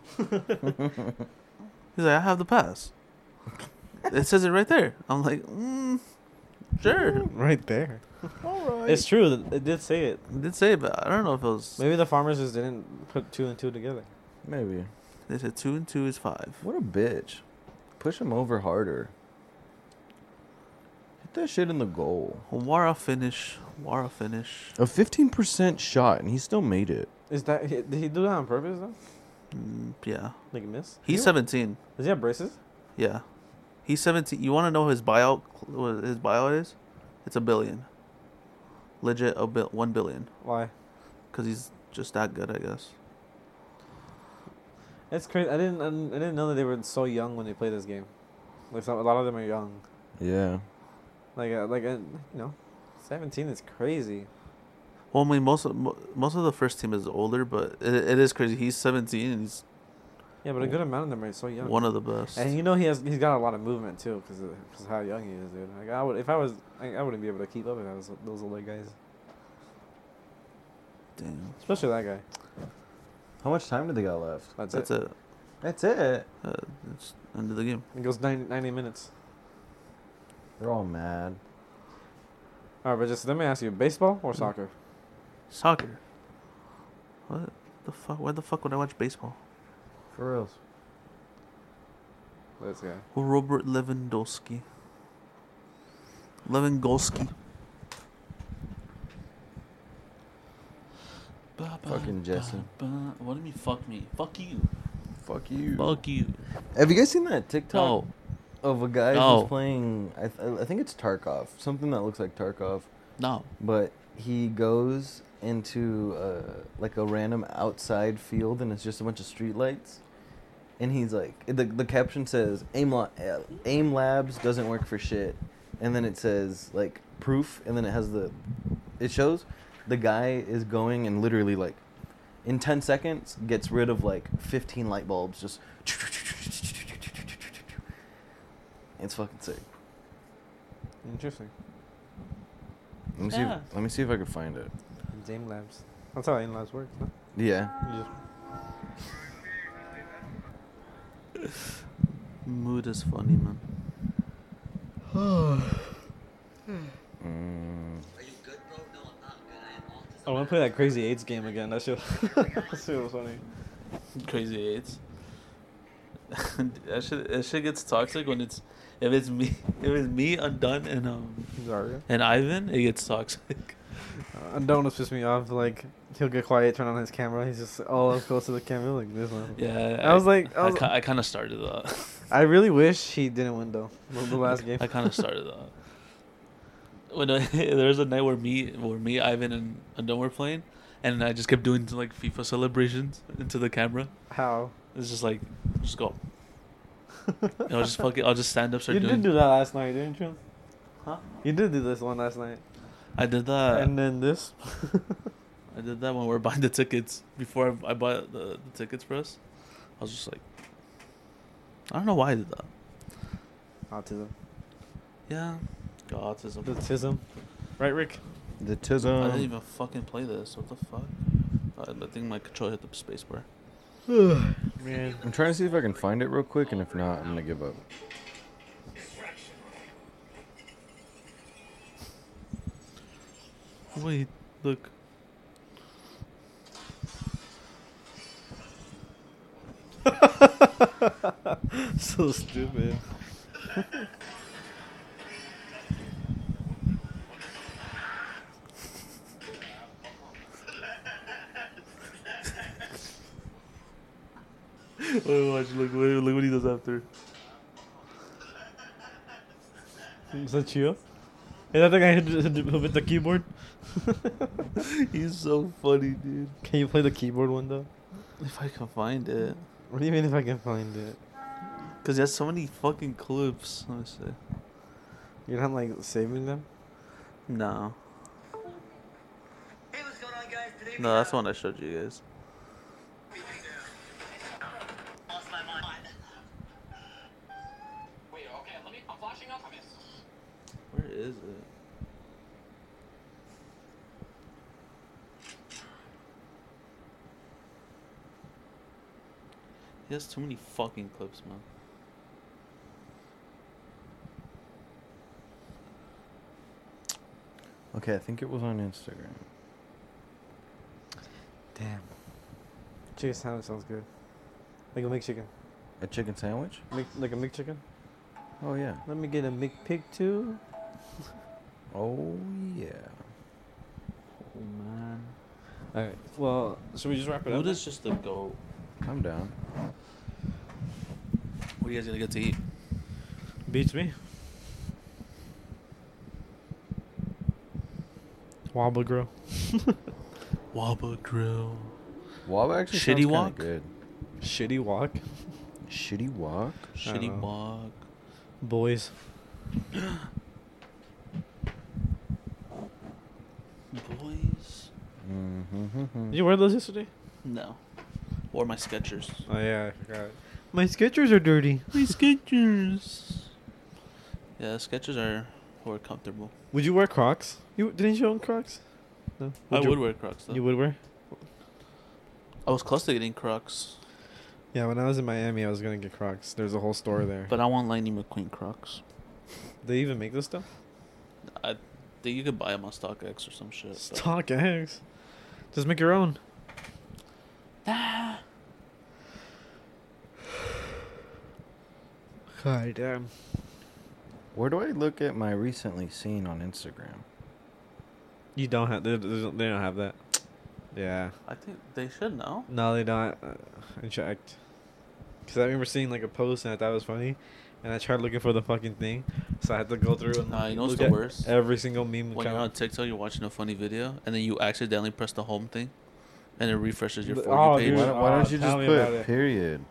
He's like, I have the pass. It says it right there. I'm like, mm, Sure. Right there. All right. It's true. that It did say it. It did say it, but I don't know if it was. Maybe the farmers just didn't put two and two together. Maybe. They said two and two is five. What a bitch. Push him over harder. Hit that shit in the goal. Wara finish. Wara finish. A fifteen percent shot, and he still made it. Is that did he do that on purpose though? Mm, yeah. Like miss? He's Yeah. seventeen. Does he have braces? Yeah. He's seventeen. You want to know his buyout? What his buyout is? It's a billion. Legit, a bil- one billion. Why? Because he's just that good, I guess. It's crazy. I didn't. I didn't I didn't know that they were so young when they played this game. Like some, a lot of them are young. Yeah. Like uh, like uh, you know, seventeen is crazy. Well, I mean, most of, mo- most of the first team is older, but it, it is crazy. He's seventeen and he's Yeah, but a good amount of them are so young. one of the best. And you know he has he's got a lot of movement too, because of, 'cause of how young he is, dude. Like I would if I was I, I wouldn't be able to keep up if I was those older guys, Damn. especially that guy. How much time do they got left? That's, That's it. it. That's it. Uh, it's end of the game. It goes ninety, ninety minutes. They're all mad. All right, but just let me ask you: baseball or soccer? Soccer. What the fuck? Why the fuck would I watch baseball? For reals. This guy. Robert Lewandowski. Lewandowski. Fucking Jesse. What do you mean, fuck me? Fuck you. Fuck you. Fuck you. Have you guys seen that TikTok No. of a guy No. who's playing? I, th- I think it's Tarkov. Something that looks like Tarkov. No. But he goes into uh, like a random outside field, and it's just a bunch of streetlights. And he's like, the the caption says, "Aim la- uh, Aim Labs doesn't work for shit," and then it says like proof, and then it has the, it shows, the guy is going and literally like, in ten seconds gets rid of like fifteen light bulbs, just. It's fucking sick. Interesting. Let me see. Yeah. If, let me see if I can find it. Aim Labs. That's how Aim Labs works. No? Yeah. You just Mood is funny, man. Mm. I want to play that Crazy Eights game again. That shit, that shit was funny. Crazy eights. that shit. That shit gets toxic when it's if it's me if it's me Undone and um Zarya. and Ivan, it gets toxic. Uh, Undone was piss me off. Like he'll get quiet, turn on his camera. He's just all up close to the camera like this one. Yeah. I was like, I, I, was, ki- I kind of started that. I really wish he didn't win though. The, the last game. I kind of started that. When I, there was a night where me, where me, Ivan, and Undone were playing, and I just kept doing like FIFA celebrations into the camera. How? It's just like, just go. And I'll just fucking, I'll just stand up, start You doing. did do that last night, didn't you? Huh? You did do this one last night. I did that. and then this. I did that when we were buying the tickets before I, I bought the, the tickets for us. I was just like, I don't know why I did that. Autism. Yeah, got autism. The tism. Right, Rick? The I didn't Tism. even fucking play this. What the fuck? I, I think my controller hit the space bar. Man. I'm trying to see if I can find it real quick, and if not, I'm gonna give up. Wait, look. So stupid. Wait, watch. Look, look, look what he does after. Is that you? Is that the guy who did- who hit the keyboard? He's so funny, dude. Can you play the keyboard one though? If I can find it. What do you mean if I can find it? Because he has so many fucking clips. Let me see. You're not like saving them? No. Hey, what's going on, guys? Today we No, that's have- the one I showed you guys. Lost my mind. Wait, okay, let me. I'm flashing up on this. Where is it? He has too many fucking clips, man. Okay, I think it was on Instagram. Damn. Chicken sandwich sounds good. Like a McChicken. A chicken sandwich? Mc, like a McChicken. Oh yeah. Let me get a McPig too. Oh yeah. Oh man. All right. Well, should we just wrap it up? Food is just the goat. I'm down. What are you guys gonna get to eat? Beats me. Wobble Grill. Wabba Grill. Wab actually Shitty sounds kinda Wok? good. Shitty Walk. Shitty Wok? Shitty know. Wok. Boys. Boys. Mm-hmm. Did you wear those yesterday? No. Or my Skechers. Oh yeah, I forgot. My Skechers are dirty. My Skechers. Yeah, Skechers are more comfortable. Would you wear Crocs? You didn't you own Crocs? No. I you, would wear Crocs though. You would wear? I was close to getting Crocs, Yeah, when I was in Miami, I was gonna get Crocs. There's a whole store there. but I want Lightning McQueen Crocs. They even make this stuff? I think you could buy them on StockX or some shit. but- Stock eggs. Just make your own. God damn. Where do I look at my recently seen on Instagram? You don't have. They, they don't they don't have that. Yeah. I think they should know. No, they don't. Uh, I checked. Cause I remember seeing like a post and I thought it was funny, and I tried looking for the fucking thing, so I had to go through and Nah, you know what's look the at worst? every single meme. When you're on account. TikTok, you're watching a funny video, and then you accidentally press the home thing, and it refreshes your But- For You oh, page. dude. Why, why Oh, don't you tell just me about put it. period?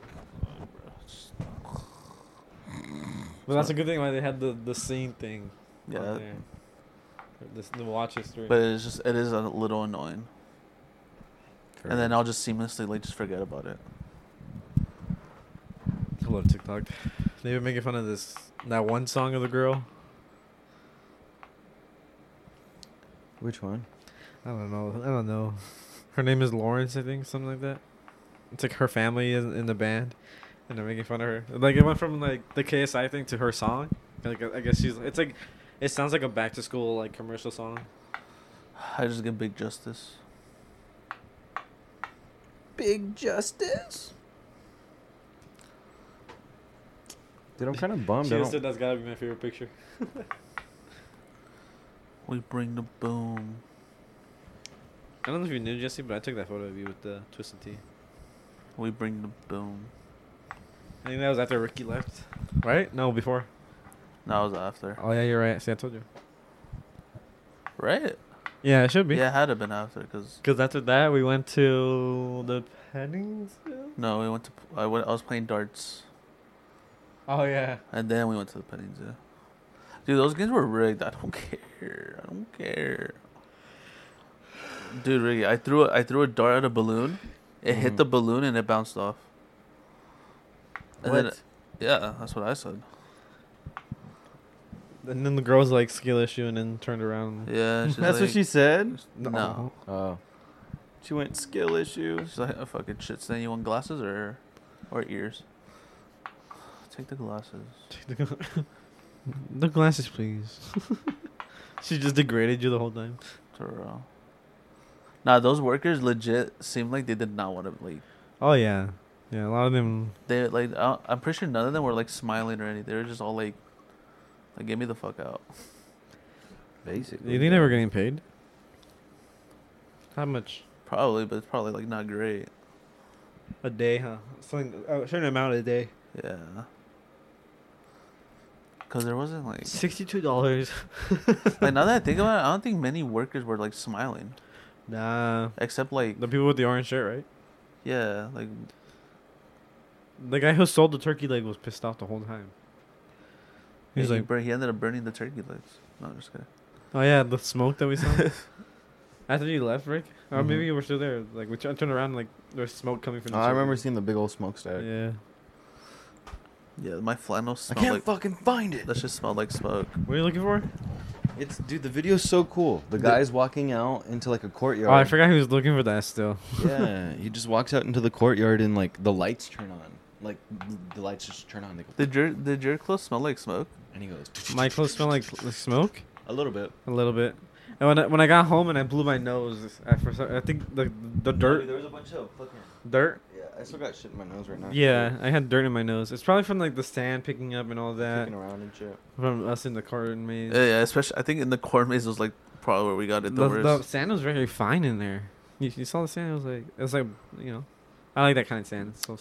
But that's a good thing why they had the the scene thing. on Yeah, there. This the watch history. but it's just it is a little annoying, and then I'll just seamlessly like just forget about it. I love TikTok. They were making fun of this that one song of the girl. Which one? I don't know. I don't know. Her name is Lawrence, I think, something like that. It's like her family is in the band, and they're making fun of her. Like it went from like the K S I thing to her song. Like I guess she's. It's like, it sounds like a back to school like commercial song. I just get Big Justice. Big Justice. Dude, I'm kind of bummed. She I just don't- said that's gotta be my favorite picture. We bring the boom. I don't know if you knew Jesse, but I took that photo of you with the twisted T. We bring the boom. I think that was after Ricky left, right? No, before. That was after, Oh yeah, you're right. See, I told you. right? Yeah, it should be. Yeah, it had to have been after, cause Because after that, we went to the Pennings. no, we went to I went I was playing darts, Oh yeah. and then we went to the Pennings. Yeah. Dude, those games were rigged. I don't care. I don't care. Dude, Ricky, I threw a, I threw a dart at a balloon. It hit Mhm. the balloon and it bounced off. And then, What? yeah, that's what I said. And then the girl was like skill issue, and then turned around. Yeah, she's That's like, what she said. No, Oh, she went skill issue. she's like a fucking shit stain. You want glasses or, or ears? Take the glasses. The glasses, please. She just degraded you the whole time. Bro. Nah, those workers legit seemed like they did not want to like. Oh yeah, yeah. A lot of them. They like I don't- I'm pretty sure none of them were like smiling or anything. They were just all like, like get me the fuck out. Basically. You think they were getting paid? How much Probably, but it's probably like not great. a day, huh? Something a certain amount a day. Yeah. Cause there wasn't like Sixty-two dollars. like now that I think about it, I don't think many workers were like smiling, Nah. except like The people with the orange shirt, right? yeah, like The guy who sold the turkey leg was pissed off the whole time. He's he, like, bur- he ended up burning the turkey legs. No, I'm just kidding. "Oh yeah, the smoke that we saw." After you left, Rick, or Mhm. maybe you were still there. Like we turned around, like there's smoke coming from. Oh, the I remember turkey. seeing the big old smokestack. Yeah. Yeah, my flannel I smelled can't like fucking find it. that shit smelled like smoke. What are you looking for? It's dude, the video's so cool. The The- guy's walking out into like a courtyard. Oh, I forgot he was looking for that still. Yeah, he just walks out into the courtyard and like the lights turn on. Like the lights just turn on. They go, Did your did your clothes smell like smoke? and he goes. My clothes smell like, like smoke. A little bit. A little bit. And when I, when I got home and I blew my nose, I, for some, I think the the dirt There was a bunch of fucking. dirt. Yeah, I still got shit in my nose right now. Yeah, I had dirt in my nose. It's probably from like the sand picking up and all that Kicking around and shit. from us in the corn maze. Yeah, yeah, especially I think in the corn maze was like probably where we got it the, the, worst. the sand was very fine in there. You, you saw the sand? It was like it was like you know, I like that kind of sand. It's so.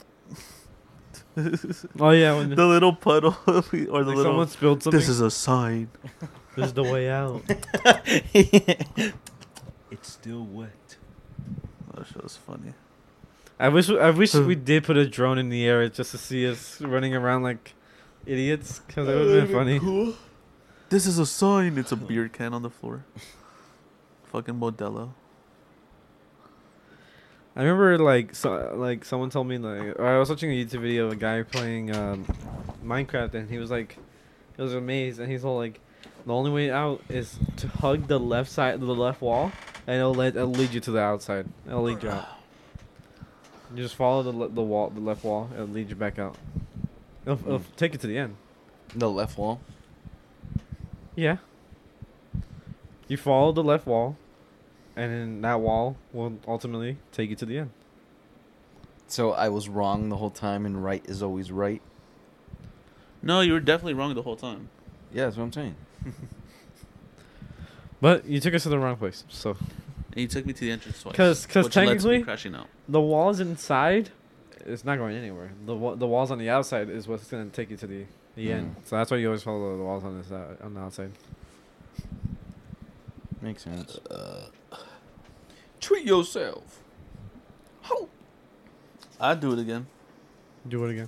Oh yeah, when the little puddle or the like little. someone spilled something. This is a sign. This is the way out. It's still wet. That shit was funny. I wish I wish we did put a drone in the air just to see us running around like idiots, because it would have been funny. Cool. This is a sign. It's a beer can on the floor. Fucking Modelo. I remember like so, like someone told me like or I was watching a YouTube video of a guy playing um, Minecraft, and he was like, he was amazed, and he's all like, the only way out is to hug the left side, the left wall, and it'll let it'll lead you to the outside. It'll lead you out. You just follow the le- the wall, the left wall. It'll lead you back out. It'll, it'll Mm. take you to the end. The left wall. Yeah. You follow the left wall, and then that wall will ultimately take you to the end. So I was wrong the whole time, and right is always right. No, you were definitely wrong the whole time. Yeah, that's what I'm saying. But you took us to the wrong place. So And you took me to the entrance twice. 'Cause- 'cause which led to me technically- crashing out. the walls inside, it's not going anywhere. The wa- the walls on the outside is what's gonna take you to the the end. Mm. So that's why you always follow the walls on the side, on the outside. Makes sense. Treat yourself. Ho. I'd do it again. Do it again.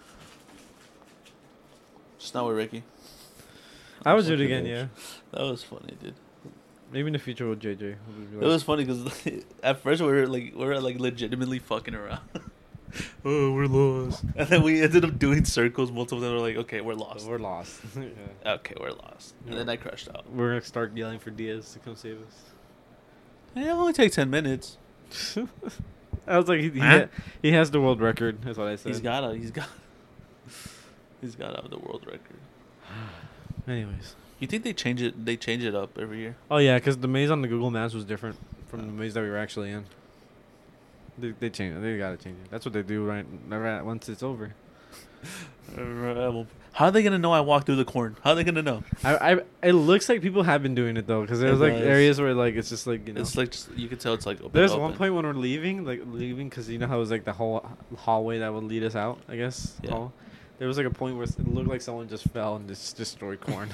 Just not with Ricky. I would do it Fucking again. bitch. Yeah. That was funny, dude. Maybe in the future with J J. It was funny because at first we were like we were like legitimately fucking around. Oh, we're lost. And then we ended up doing circles multiple times. We're like, okay, we're lost. We're lost. yeah. Okay, we're lost. And then I crashed out. We're gonna start yelling for Diaz to come save us. Hey, it'll only take ten minutes. I was like, he, he, Huh? ha- he has the world record. That's what I said. He's got a, he's got, he's got out the world record. Anyways. You think they change it? They change it up every year. Oh yeah, because the maze on the Google Maps was different from the maze that we were actually in. They they change it. They gotta change it. That's what they do right, right once it's over. How are they gonna know I walked through the corn? How are they gonna know? I, I it looks like people have been doing it though, because there's It like does. areas where like it's just like you know. It's like just, you can tell it's like open, There's open. one point when we're leaving, like leaving, because you know how it was like the whole hallway that would lead us out. I guess. Yeah. Hall. There was like a point where it looked like someone just fell and just destroyed corn.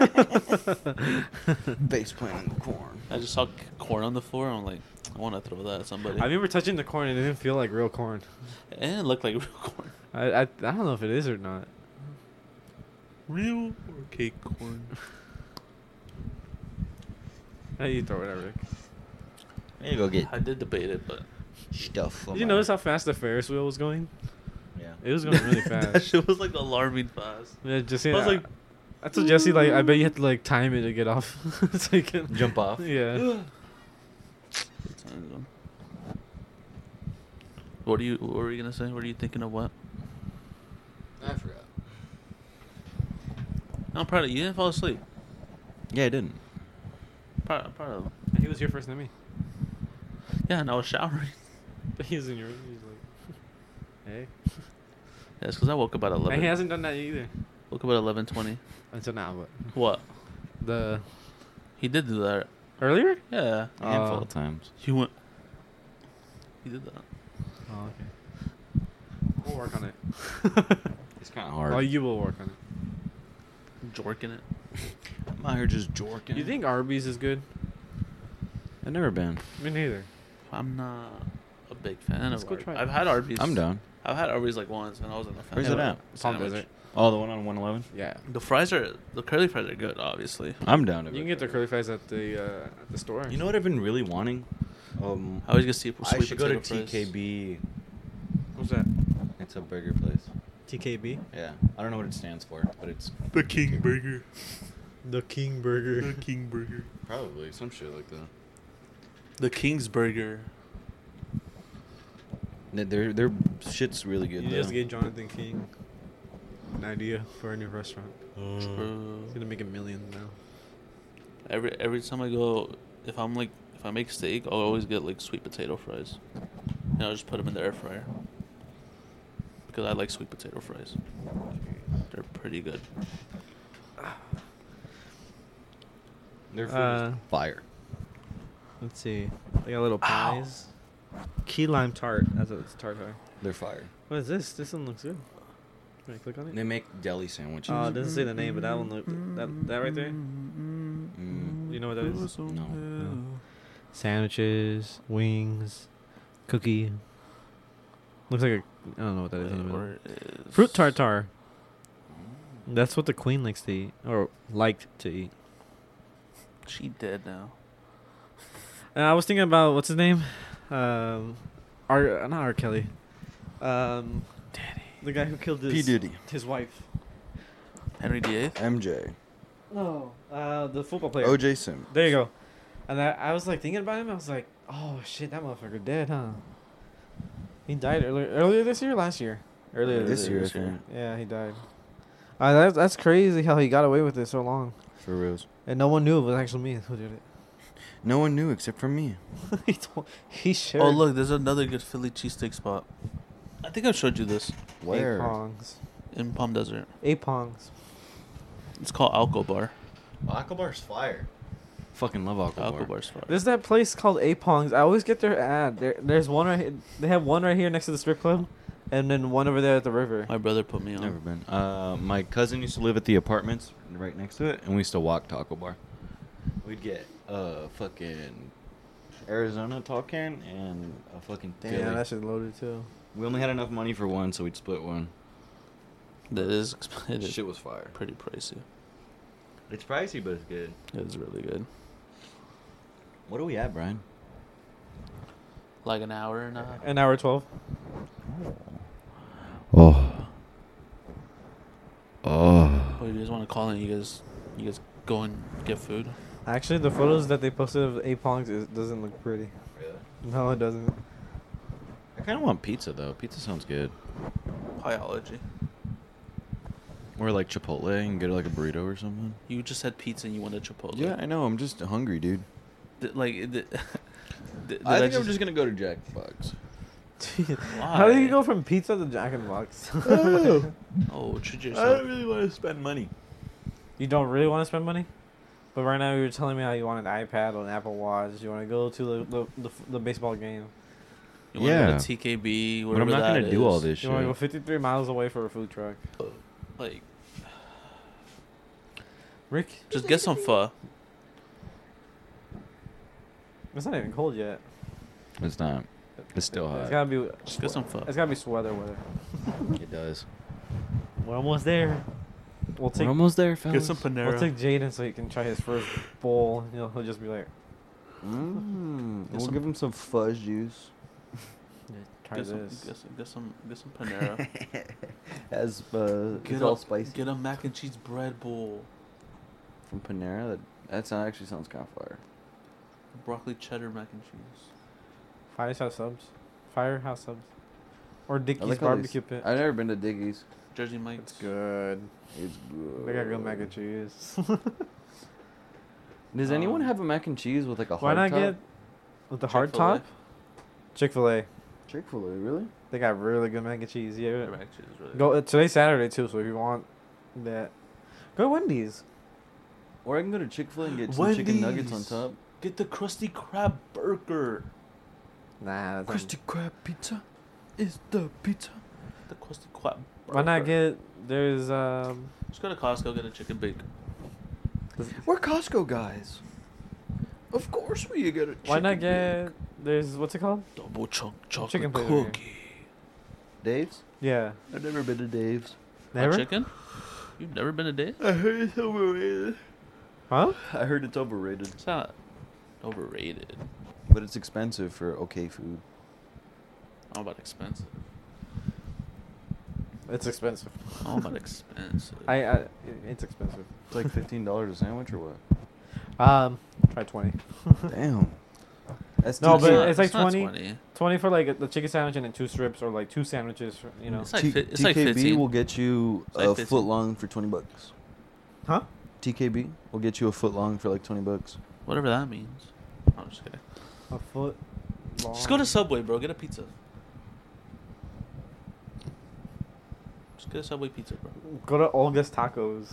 Face plant in the corn. I just saw c- corn on the floor. I'm like, I want to throw that at somebody. I remember touching the corn and it didn't feel like real corn. It didn't look like real corn. I I, I don't know if it is or not. Real or cake corn? Hey, you throw it at Rick. There you go get I did debate it, but stuff. Did you notice how fast the Ferris wheel was going? Yeah. It was going really that fast. shit was like alarming fast. Yeah, Jesse. I was I like, I told Jesse like I bet you have to like time it to get off. so you can Jump off. Yeah. What are you? What were you gonna say? What are you thinking of? What? I forgot. I'm proud of you. You didn't fall asleep. Yeah, I didn't. Proud, I'm proud of. He was here first than me. Yeah, and I was showering. He was in your room. He's like, hey. Yeah, it's because I woke up at eleven. And he hasn't done that either Woke up at eleven twenty. until now. But What? the He did do that. earlier? Yeah. A handful Uh, of times. He went. He did that. Oh, okay. We'll work on it. It's kind of hard. Oh, you will work on it. Jorking it. I'm out here just jorking. You think Arby's is good? I've never been. Me neither. I'm not a big fan Let's of go Arby's. try it. I've had Arby's. I'm down. I've had Arby's like once, and I wasn't a fan. Where's of it at? Palm Sandwich. Desert. Oh, the one on one eleven? Yeah. The fries are the curly fries are good, obviously. I'm down to You can get the curly fries at the uh, at the store. You know what I've been really wanting? Um, I always get sweet, I sweet should go to potato fries. T K B. What's that? It's a burger place. T K B. Yeah. I don't know what it stands for, but it's The King Burger. The King Burger. The King Burger. probably some shit like that. The King's Burger. Their their, their shit's really good. You though. just gave Jonathan King an idea for a new restaurant. True. He's gonna make a million now. Every every time I go, if I'm like if I make steak, I'll always get like sweet potato fries, and I'll just put them in the air fryer because I like sweet potato fries. They're pretty good. Their food Uh, is fire. Let's see. They got little pies. Key lime tart. That's what it's tartar. They're fire. What is this? This one looks good. Can I click on it? They make deli sandwiches. Oh, it doesn't say the name, but that one look that that right there. Mm. You know what that is? No. No. Sandwiches, wings, cookie. Looks like a I don't know what that is in the middle. Where is- Fruit tartar. That's what the queen likes to eat or liked to eat. She dead now. And I was thinking about what's his name, um, R not R Kelly, um, Danny, the guy who killed his P Diddy, his wife. Henry D eighth. M J, No, uh, the football player. O J Simpson. There you go. And I, I was like thinking about him. I was like, oh shit, that motherfucker dead, huh? He died earlier earlier this year, or last year. Earlier This this, year, I this year. think. Yeah, he died. Uh, that's that's crazy how he got away with it so long, For reals. and no one knew it was actually me who did it. No one knew except for me. he told, he shared. Oh look, there's another good Philly cheesesteak spot. I think I've showed you this Where? Apongs. in Palm Desert. Apongs. It's called Alco Bar. Aqua Bar's fire. Fucking love Aqua Alco Bar. Bar's fire. There's that place called Apongs. I always get their ad. There, there's one right. Here, they have one right here next to the strip club, and then one over there at the river. My brother put me on. Never been. Uh, my cousin used to live at the apartments right next to it, and we used to walk to Aqua Bar. We'd get a fucking Arizona tall can and a fucking Damn, Philly. that shit loaded too. We only had enough money for one, so we'd split one. That is exp- it is Shit was fire. pretty pricey. It's pricey, but it's good. It is really good. What are we at, Brian? Like an hour and a half. An hour twelve. Oh. Oh. Oh, you guys want to call in? You guys, you guys go and get food. Actually, the photos that they posted of Apongs is, doesn't look pretty. Really? No, it doesn't. I kind of want pizza, though. Pizza sounds good. Pieology. Or like Chipotle and get like a burrito or something. You just had pizza and you wanted Chipotle. Yeah, I know. I'm just hungry, dude. Th- like, th- th- did I think I I'm just gonna go to Jack in the Box. How do you Why? go from pizza to Jack in the Box? Oh, treat I yourself. don't really want to spend money. You don't really want to spend money? But right now you were telling me how you want an iPad or an Apple Watch. You want to go to the the, the, the baseball game. You want to Yeah. go to T K B, But wherever I'm not that gonna do all is. this You shit. want to go fifty-three miles away for a food truck. Like, Rick, just get some pho. it's not even cold yet. It's not. It's still It's hot. gotta be. Just get some pho. It's gotta be sweater weather. It does. We're almost there. We'll take We're almost there, fellas. Get some Panera. we'll take Jaden so he can try his first bowl. You know, he'll just be like, Mm, we'll some- give him some fuzz juice. try get some, this. get some, get some, get some Panera. As uh, Get it's a, all spicy. Get a mac and cheese bread bowl. From Panera. That that sound actually sounds kind of fire. Broccoli cheddar mac and cheese. Firehouse subs. Firehouse subs. Or I Dickie's like how they barbecue s- pit. I've never been to Diggy's. Jersey Mike's. It's good. It's good. They got good mac and cheese. Does anyone Um, have a mac and cheese with like a Why hard not top? get with the hard Chick-fil-A? top? Chick-fil-A. Chick-fil-A? Really? They got really good mac and cheese. Yeah. Their mac and cheese is really Go uh, today's Saturday too, so if you want that, go to Wendy's. Or I can go to Chick-fil-A and get some chicken nuggets on Wendy's. top. Get the Krusty Krab burger. Nah, that's Krusty Krab pizza is the pizza. The Krusty Krab. Why not burger. get there's um Just go to Costco, get a chicken bake. We're Costco guys. Of course we get a why not chicken get bake. there's what's it called? Double chunk chocolate Chicken plate over here. cookie. Dave's? Yeah. I've never been to Dave's. Hot Never? chicken? You've never been to Dave's? I heard it's overrated. Huh? I heard it's overrated. It's not overrated. But it's expensive for okay food. How about expensive? It's expensive. How about expensive? I, I it's expensive. It's like fifteen dollars a sandwich or what? Um, try twenty. Damn. That's No, too but cheap. not- it's like not twenty. twenty for like the chicken sandwich and then two strips, or like two sandwiches. For, you know. It's like T- fi- it's like T K B fifteen. will get you It's like a fifteen. foot long for twenty bucks. Huh? T K B. We'll get you a foot long for like twenty bucks. Whatever that means. I'm just kidding. A foot long. Just go to Subway, bro. Get a pizza. Just get a Subway pizza, bro. Go to Olga's Tacos.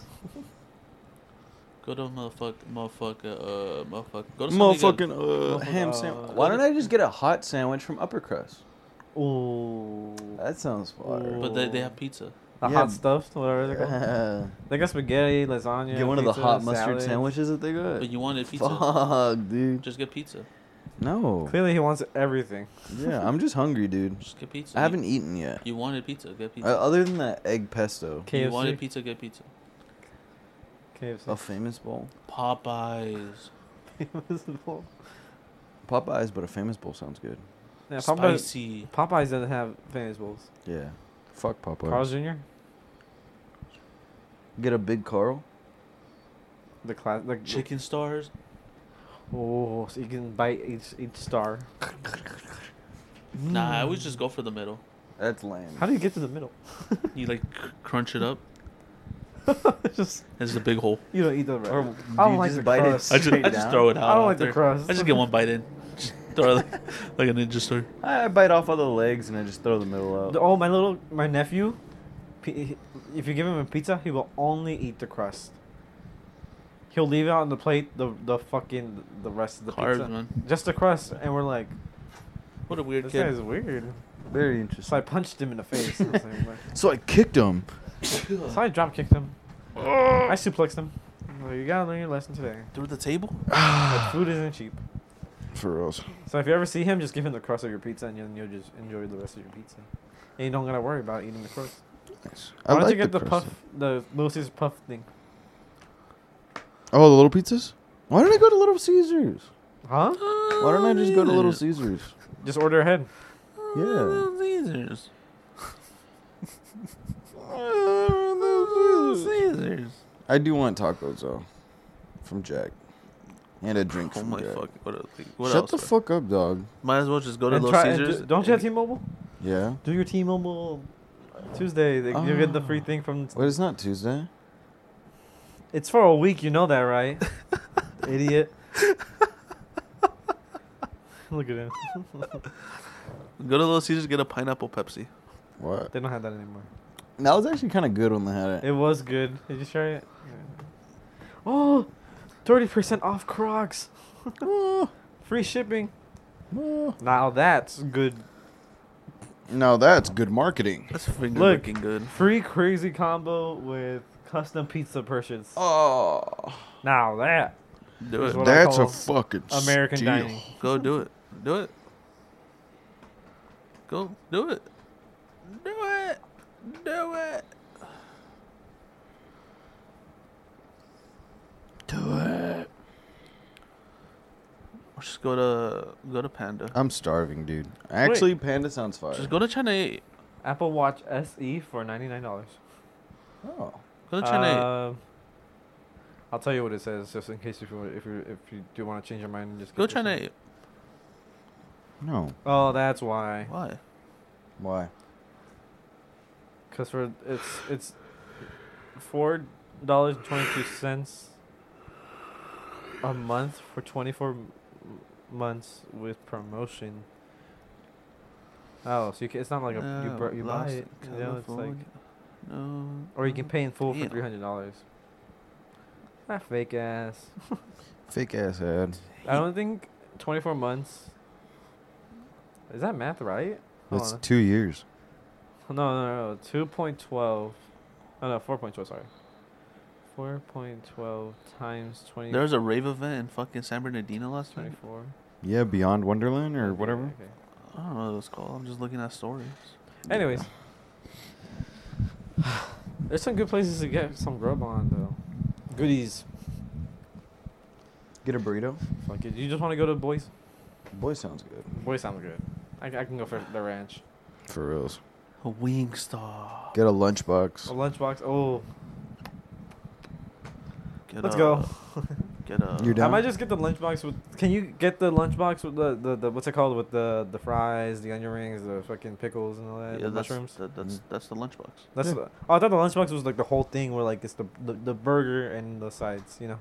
Go to motherfuck, motherfucker, uh, motherfucker. Go to something good. Motherfucking uh, ham Uh, sandwich. Why don't I just get a hot sandwich from Upper Crust? Ooh. That sounds fire. But they, they have pizza. The Yeah. hot stuffed, whatever they're called. Yeah. They got spaghetti, lasagna. Get one of the pizza, hot mustard salads. sandwiches that they got. But you wanted pizza. Fuck, dude. Just get pizza. No. Clearly, he wants everything. Yeah, I'm just hungry, dude. Just get pizza. I haven't eaten yet. You wanted pizza. Get Uh, pizza. other than that egg pesto. K F C. You wanted pizza. Get pizza. K F C. A famous bowl. Popeyes. Popeyes, but a famous bowl sounds good. Yeah, Popeyes, Spicy. Popeyes doesn't have famous bowls. Yeah. Fuck Popeyes. Carl's Junior Get a big Carl. The class, like Chicken stars. Oh, so you can bite each each star. Nah, I always just go for the middle. That's lame. How do you get to the middle? You like cr- crunch it up. It's just It's a big hole. you don't eat the rest. Or I do don't you like just the bite it crust. I just, Straight I just down? throw it out. I don't like the after. crust. I just get one bite in. Just throw it like, like a ninja story. I I bite off all the legs and I just throw the middle out. The- Oh, my little my nephew. P- If you give him a pizza, he will only eat the crust. He'll leave it on the plate. The the fucking the rest of the Carbs, pizza, man. just the crust, and we're like, What a weird this kid. guy's weird. Very So interesting. I punched him in the face. I was like- So I kicked him. so I drop kicked him. I suplexed him. Well, you gotta learn your lesson today. Through the table? Like, food isn't cheap. For reals. So if you ever see him, just give him the crust of your pizza, and then you'll just enjoy the rest of your pizza. And you don't gotta worry about eating the crust. Nice. Why I don't like you get the, crust. puff, the Little Caesars puff thing? Oh, the Little Pizzas? Why don't I go to Little Caesars? Huh? Why don't I just go to Little Caesars? Just order ahead. Yeah. Little Caesars. Little Caesars. I do want tacos though, from Jack, and a drink Oh from my Jack. fuck. What, else? what Shut else? the bro? fuck up, dog. Might as well just go to And Little try- and Caesars. do- don't you have T-Mobile? Yeah. Do your T-Mobile Tuesday. They, you get the free Oh. thing from. Wait, it's not Tuesday. It's for a week. You know that, right? Idiot. Look at him. Go to Little Caesars, get a pineapple Pepsi. What? They don't have that anymore. That was actually kind of good when they had it. It was good. Did you try it? Yeah. Oh, thirty percent off Crocs. Oh, Free shipping. oh. Now that's good. Now that's good marketing. That's finger Look. looking good. Free crazy combo with custom pizza purchase. Oh, Now that Do Is it. what I that's a call fucking American steal. dining. Go do it. Do it. Go do it. Do it. Do it. Do it. Or just go to go to Panda. I'm starving, dude. Actually, Panda sounds fire. Just go to China eight. Apple Watch S E for ninety nine dollars. Oh, Go to China eight. Uh, I'll tell you what it says, just in case if you if you if you do want to change your mind, just Go get China this eight. no. one. Oh, that's why. Why? Why? Cause for it's it's four dollars and twenty two cents a month for twenty four months with promotion. Oh, so you can, it's not like a, you Uh, br- you buy Los it. You know, it's like, California. No. or you can pay in full for Damn. three hundred dollars. That fake ass. Fake ass ad. I don't think twenty four months. Is that math right? Hold That's on. two years. No, no, no. two point one two. Oh, no, four point one two, sorry. four point one two times twenty. There was a rave event in fucking San Bernardino last night. twenty-four. Yeah, Beyond Wonderland or Okay, whatever. okay. I don't know what it was called. I'm just looking at stories. Anyways. There's some good places to get some grub on, though. Goodies. Get a burrito. Fuck it. You just want to go to Boys? Boy sounds good. Boys sounds good. I, I can go for the ranch. For reals. A Wingstop. Get a lunchbox. A lunchbox. Oh, Get let's a, go. Get a. You're I down? might just get the lunchbox with. Can you get the lunchbox with the, the, the what's it called with the the fries, the onion rings, the fucking pickles and all that, Yeah, the that's, mushrooms? that, that's that's the lunchbox. That's. Yeah. The, oh, I thought the lunchbox was like the whole thing where like it's the the, the burger and the sides. You know.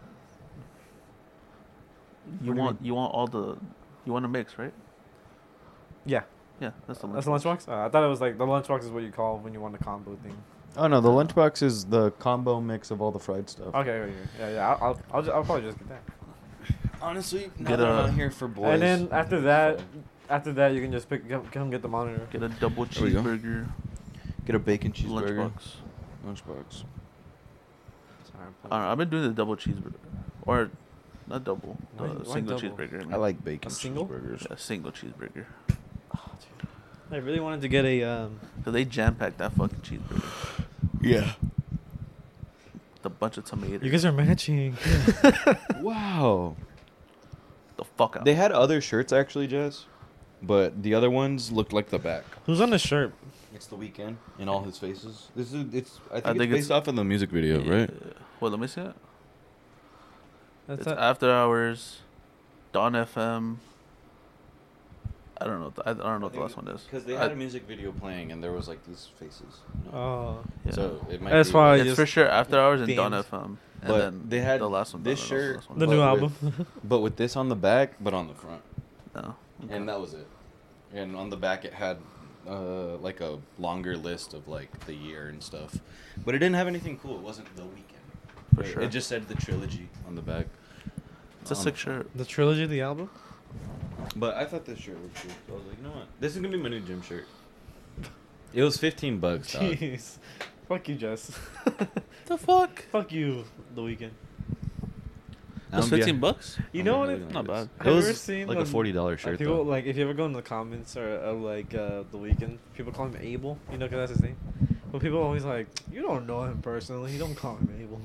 You What do you want you want all the, you want a mix, right? Yeah. Yeah, that's the lunchbox. That's the lunchbox. Uh, I thought it was like the lunchbox is what you call when you want the combo thing. Oh no, the lunchbox is the combo mix of all the fried stuff. Okay. okay, okay. Yeah. Yeah. I'll I'll I'll, ju- I'll probably just get that. Honestly, now that I'm not here for boys. And then after that, after that you can just pick come, come get the monitor. Get a double There we go. cheeseburger. Get a bacon cheeseburger. Lunchbox. Lunchbox. Sorry, I'm I don't know, I've been doing the double cheeseburger, or not double, the Why- why single double? cheeseburger. I, mean. I like bacon A single? cheeseburgers. Yeah, single cheeseburger. Oh, dude. I really wanted to get a um. Cause they jam packed that fucking cheeseburger. Yeah. The bunch of tomatoes. You guys are matching. Wow. the fuck out. They had other shirts actually, Jess, but the other ones looked like the back. Who's on the shirt? It's the weekend in all his faces. This is it's. I think, I it's think based it's- off of the music video, right? Yeah. Well, let me see it. That's It's a- After Hours, Dawn F M. I don't know. What the, I, I don't know what the last one is. Because they I- had a music video playing and there was like these faces. you know? Oh. yeah. So it might That's be, why like- I it's just for sure After Hours and Dawn themed. F M. And But then they had the last one. this I don't know shirt- what last one the is. new But album. with- but with this on the back, but on the front, No. Okay. and that was it. And on the back, it had uh, like a longer list of like the year and stuff, but it didn't have anything cool. It wasn't the weekend. For It- sure. It just said the trilogy on the back. It's a on sick the front. shirt. The trilogy of the album? But I thought this shirt looked cool. So I was like, you know what? This is gonna be my new gym shirt. It was fifteen bucks, dog. Jeez. Fuck you, Jess. The fuck? Fuck you, The Weeknd. That's I'm be- fifteen bucks. You I'm know be what? really It, Not nice. bad. It Have you was ever seen like a when- forty dollar shirt people, though. like, if you ever go in the comments or of, like, uh, The Weeknd, people call him Abel. You know, because that's his name. But people always like, you don't know him personally. You don't call him Abel.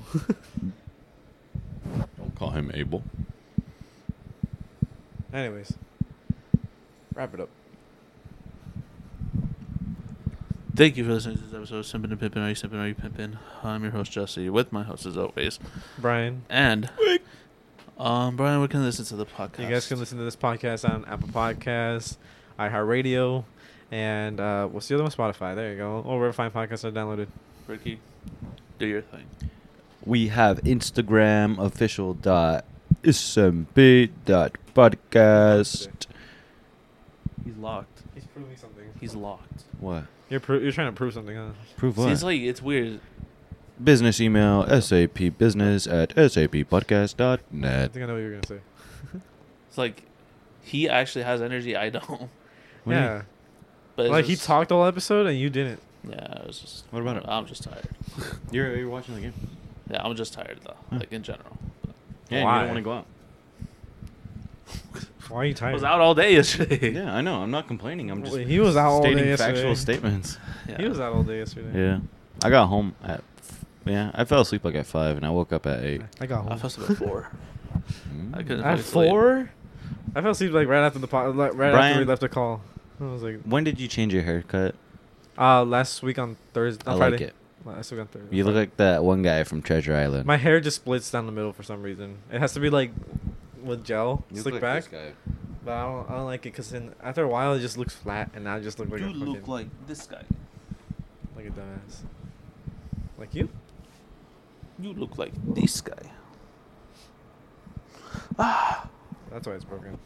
Don't call him Abel. Anyways. Wrap it up. Thank you for listening to this episode of Simpin' and Pimpin'. Are you Simpin'? Are you Pimpin'? I'm your host, Jesse, with my host, as always. Brian. And, um, Brian, we can listen to the podcast. You guys can listen to this podcast on Apple Podcasts, iHeartRadio, and uh, what's the other one? Spotify. There you go. Or wherever fine podcasts are downloaded. Ricky, do your thing. We have Instagram official dot smp dot podcast. He's locked. He's proving something. He's locked. What? You're pro- you're trying to prove something, huh? Prove See, what? it's like, it's weird. Business email sapbusiness at sappodcast dot I net. think I know what you're gonna say. It's like, he actually has energy. I don't. What do you- yeah, But it's like he just- talked all episode and you didn't. Yeah, it was just. What about it? I'm just tired. You're, you're watching the game. Yeah, I'm just tired though. Huh. Like in general. Yeah, and Why? you don't want to go out. Why are you I tired? was out all day yesterday. Yeah, I know. I'm not complaining. I'm just Wait, he was out all stating day yesterday. factual statements. Yeah. He was out all day yesterday. Yeah. I got home at. Yeah, I fell asleep like at five, and I woke up at eight. I got home. I fell asleep at four. I couldn't At fall asleep. four? I fell asleep like right after the po- like, right after Brian- we left the call. I was like, When did you change your haircut? uh, last week on Thursday. I On like Friday. it. Last week on Thursday. You look like that one guy from Treasure Island. My hair just splits down the middle for some reason. It has to be like with gel, You look slick like back. this guy. But I don't, I don't like it because then after a while it just looks flat, and now I just look like You a fucking, look like this guy. like a dumbass. Like you? You look like this guy. That's why it's broken.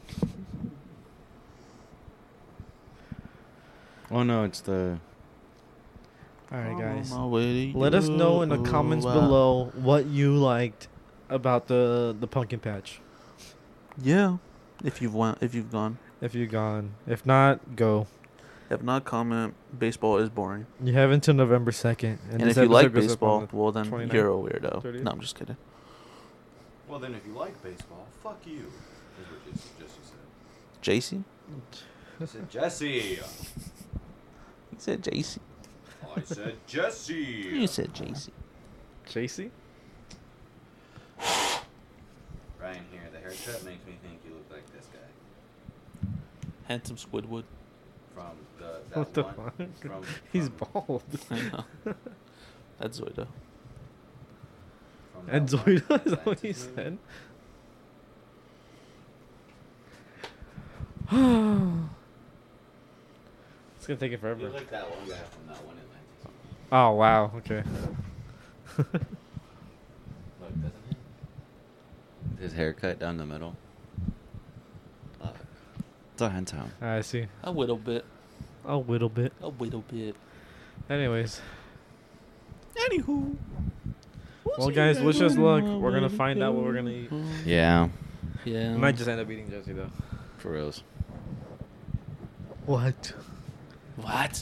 Oh no, it's the. All right, guys. On my way to Let us know in the you. comments Wow. below what you liked about the the pumpkin patch. Yeah, if you've went, if you've gone. If you've gone, if not, go. If not, comment. Baseball is boring. You have until November second. And, if you like baseball, well then twenty-ninth, you're a weirdo. thirtieth. No, I'm just kidding. Well, then, if you like baseball, fuck you. Is what Jesse said. J C? I said Jesse. He said J C. I said Jesse. You said J C. J C? Ryan here. The haircut makes me think you look like this guy Handsome Squidward. from the. That What the one, fuck? From, He's from- bald. I know. That's Zoida. from And that one Zoida is that what Atlantis he movie. said? It's gonna take it forever. You're like that one guy from that one Atlantis. Oh wow. Okay. Look, doesn't it? His haircut down the middle. Look. It's a hentai. I see. A little bit. A little bit. A little bit. Anyways. Anywho. Well, guys, wish us luck. We're gonna find out what we're gonna eat. Yeah, Yeah. We might just end up eating Jesse though. for reals. What? What?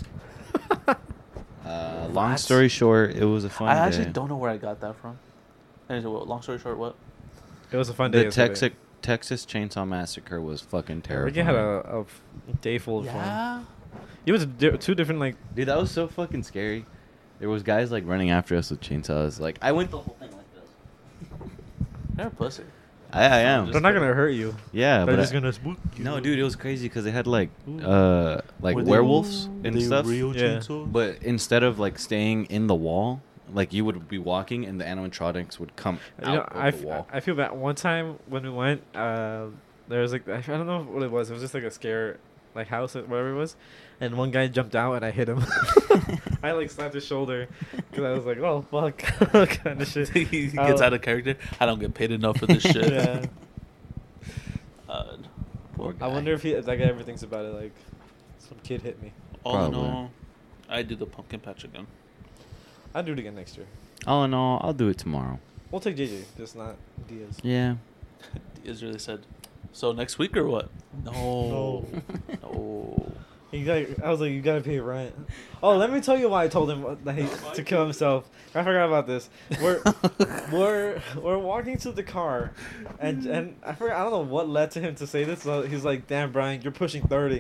Uh, long What? story short, it was a fun I day. actually don't know where I got that from. And so, what, long story short, what? It was a fun day. The yesterday. Texas Texas Chainsaw Massacre was fucking terrible. Ricky had a, a f- day full of fun. Yeah. It was di- two different like. Dude, that was so fucking scary. There was guys like running after us with chainsaws. Like I went the whole thing like this. You're a pussy. I, I am. They're not gonna hurt you. Yeah, They're but just I- gonna spook you. no, dude, it was crazy because they had like uh like Were they- werewolves and they stuff. real Yeah. chainsaws? But instead of like staying in the wall, like you would be walking and the animatronics would come You know, out I, of f- the wall. I feel bad. One time when we went, uh, there was like I don't know what it was. It was just like a scare, like house or whatever it was, and one guy jumped out and I hit him. I like slapped his shoulder because I was like, oh fuck, kind of shit. he I gets was- out of character. I don't get paid enough for this shit. Yeah. Uh, Poor I guy. wonder if he if that guy ever thinks about it. Like, some kid hit me. all in Probably. all, I do the pumpkin patch again. I'll do it again next year. All in all, I'll do it tomorrow. We'll take J J, just not Diaz. Yeah. Israeli said, "So next week or what?" No, no. He got, I was like, you gotta pay rent. Oh, let me tell you why I told him uh, that he, to kill himself. I forgot about this. We're we're we're walking to the car, and and I forgot. I don't know what led to him to say this. So he's like, "Damn, Brian, you're pushing thirty."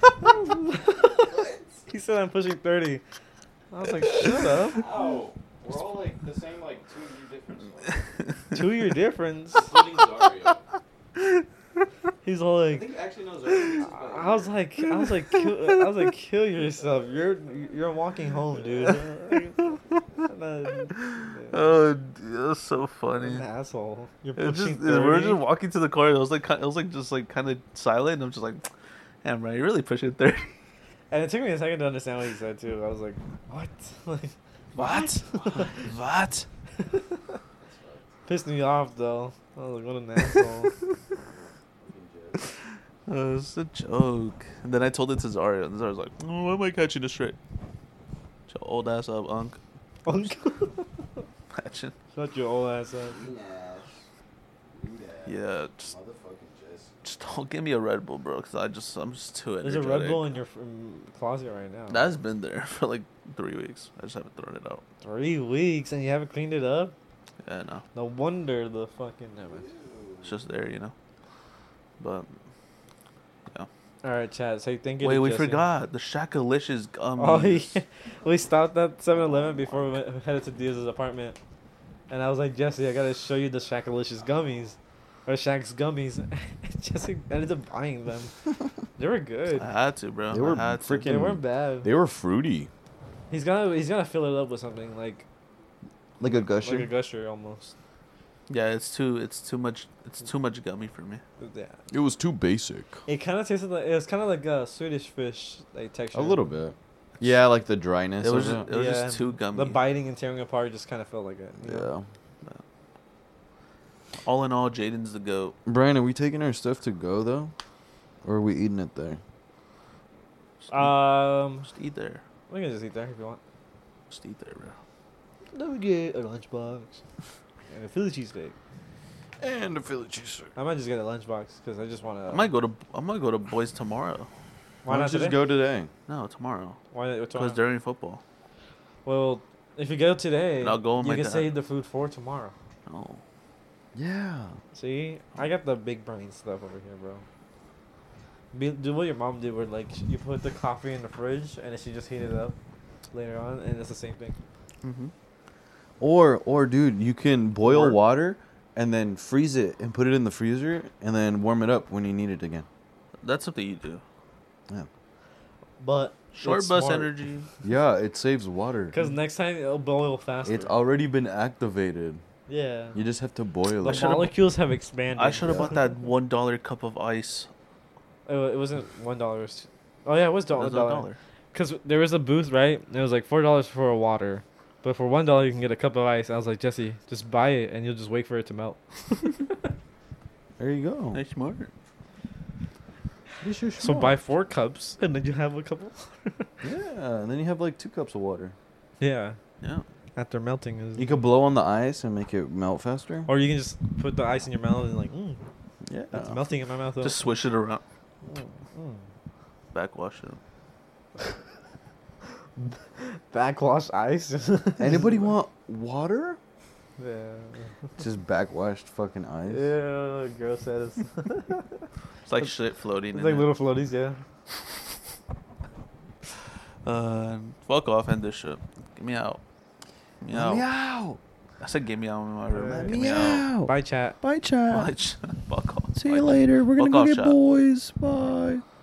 He said, "I'm pushing thirty." I was like, "Shut up." Oh, we're all like the same, like two year difference. Two year difference. Including Zario. He's all I like, think actually no, Zario. I was like, I was like, kill, I was like, kill yourself. You're you're walking home, dude. Oh, dude, that's so funny. An asshole. You're It pushing just, we were thirty. just walking to the car. It was like, ki- it was like just like kind of silent. And I'm just like, damn, bro, you're really pushing thirty. And it took me a second to understand what he said too. I was like, what? Like, What? What? pissed me off though. I was like, what an asshole. Uh, it's a joke. And then I told it to Zario, and Zario's like, oh, why am I catching this straight? Shut your old ass up, Unk. Uncle. Imagine. Shut your old ass up. Yeah, just, just don't give me a Red Bull, bro, because I just, I'm just too There's energetic. a Red Bull in your um, closet right now. That's been there for like three weeks. I just haven't thrown it out. Three weeks and you haven't cleaned it up? Yeah, no. No wonder the fucking. Never mind. It's just there, you know? But, yeah. Alright, Chad, say thank you Wait, to we Jesse. forgot. The Shakalicious gummies. Oh, yeah. We stopped at seven eleven before we went, headed to Diaz's apartment. And I was like, Jesse, I gotta show you the Shakalicious gummies. Or Shaq's gummies. Jesse ended up buying them. They were good. I had to, bro. They were I had to. freaking- They weren't bad. They were fruity, He's gonna he's gonna fill it up with something like like a like a gusher. gusher almost. Yeah, it's too, it's too much, it's too much gummy for me. Yeah. It was too basic. It kind of tasted like it was kind of like a Swedish fish like texture. A little bit. Yeah, like the dryness. It was, of just, it. it was Yeah, just too gummy. The biting and tearing apart just kind of felt like it. you Yeah. know? All in all, Jaden's the goat. Brian, are we taking our stuff to go though, or are we eating it there? Just, eat, Um, just eat there. we can just eat there if you want. Just eat there, bro. Let me get a lunchbox and a Philly cheesesteak. And a Philly cheesesteak. I might just get a lunchbox because I just want to. I might go to, I might go to Boys tomorrow. Why Why not not just today? go today? No, tomorrow. Why? What's Because wrong? during football. Well, if you go today, And I'll go with you my can dad. save the food for tomorrow. Oh. Yeah. See, I got the big brain stuff over here, bro. Be, do what your mom did, where like sh- you put the coffee in the fridge and then she just heat it up later on, and it's the same thing. Mm-hmm. Or, or dude, you can boil Or- water and then freeze it and put it in the freezer and then warm it up when you need it again. That's something you do. Yeah. But Short it's bus smart. energy. Yeah, it saves water. Because next time it'll boil faster. It's already been activated. yeah. You just have to boil The it. should've- molecules have expanded. I should have Yeah. bought that one dollar cup of ice It, wa- it wasn't one dollar. Oh yeah, it was It dollar. was a dollar. dollar. Cause there was a booth, right? And it was like four dollars for a water, but for one dollar you can get a cup of ice. I was like, Jesse, just buy it and you'll just wait for it to melt. There you go. Hey, smart. So buy four cups and then you have a couple. Yeah, and then you have like two cups of water. Yeah. Yeah. After melting is. You could blow on the ice and make it melt faster. Or you can just put the ice in your mouth and like, mm, Yeah. it's melting in my mouth. Though. Just swish it around. Mm, mm. Backwash it. Backwash ice. Anybody want water? Yeah. Just backwashed fucking ice. Yeah, gross ass. It's like shit floating It's in like it. little floaties, yeah. Uh, fuck off, end this shit. Get me out. Get me out. Meow. I said get me out in my room. Yeah. Get me out. Meow. Bye, chat. Bye, chat. Watch. Fuck off. See you Fuck. later. We're gonna Fuck go off, get chat. boys. Bye.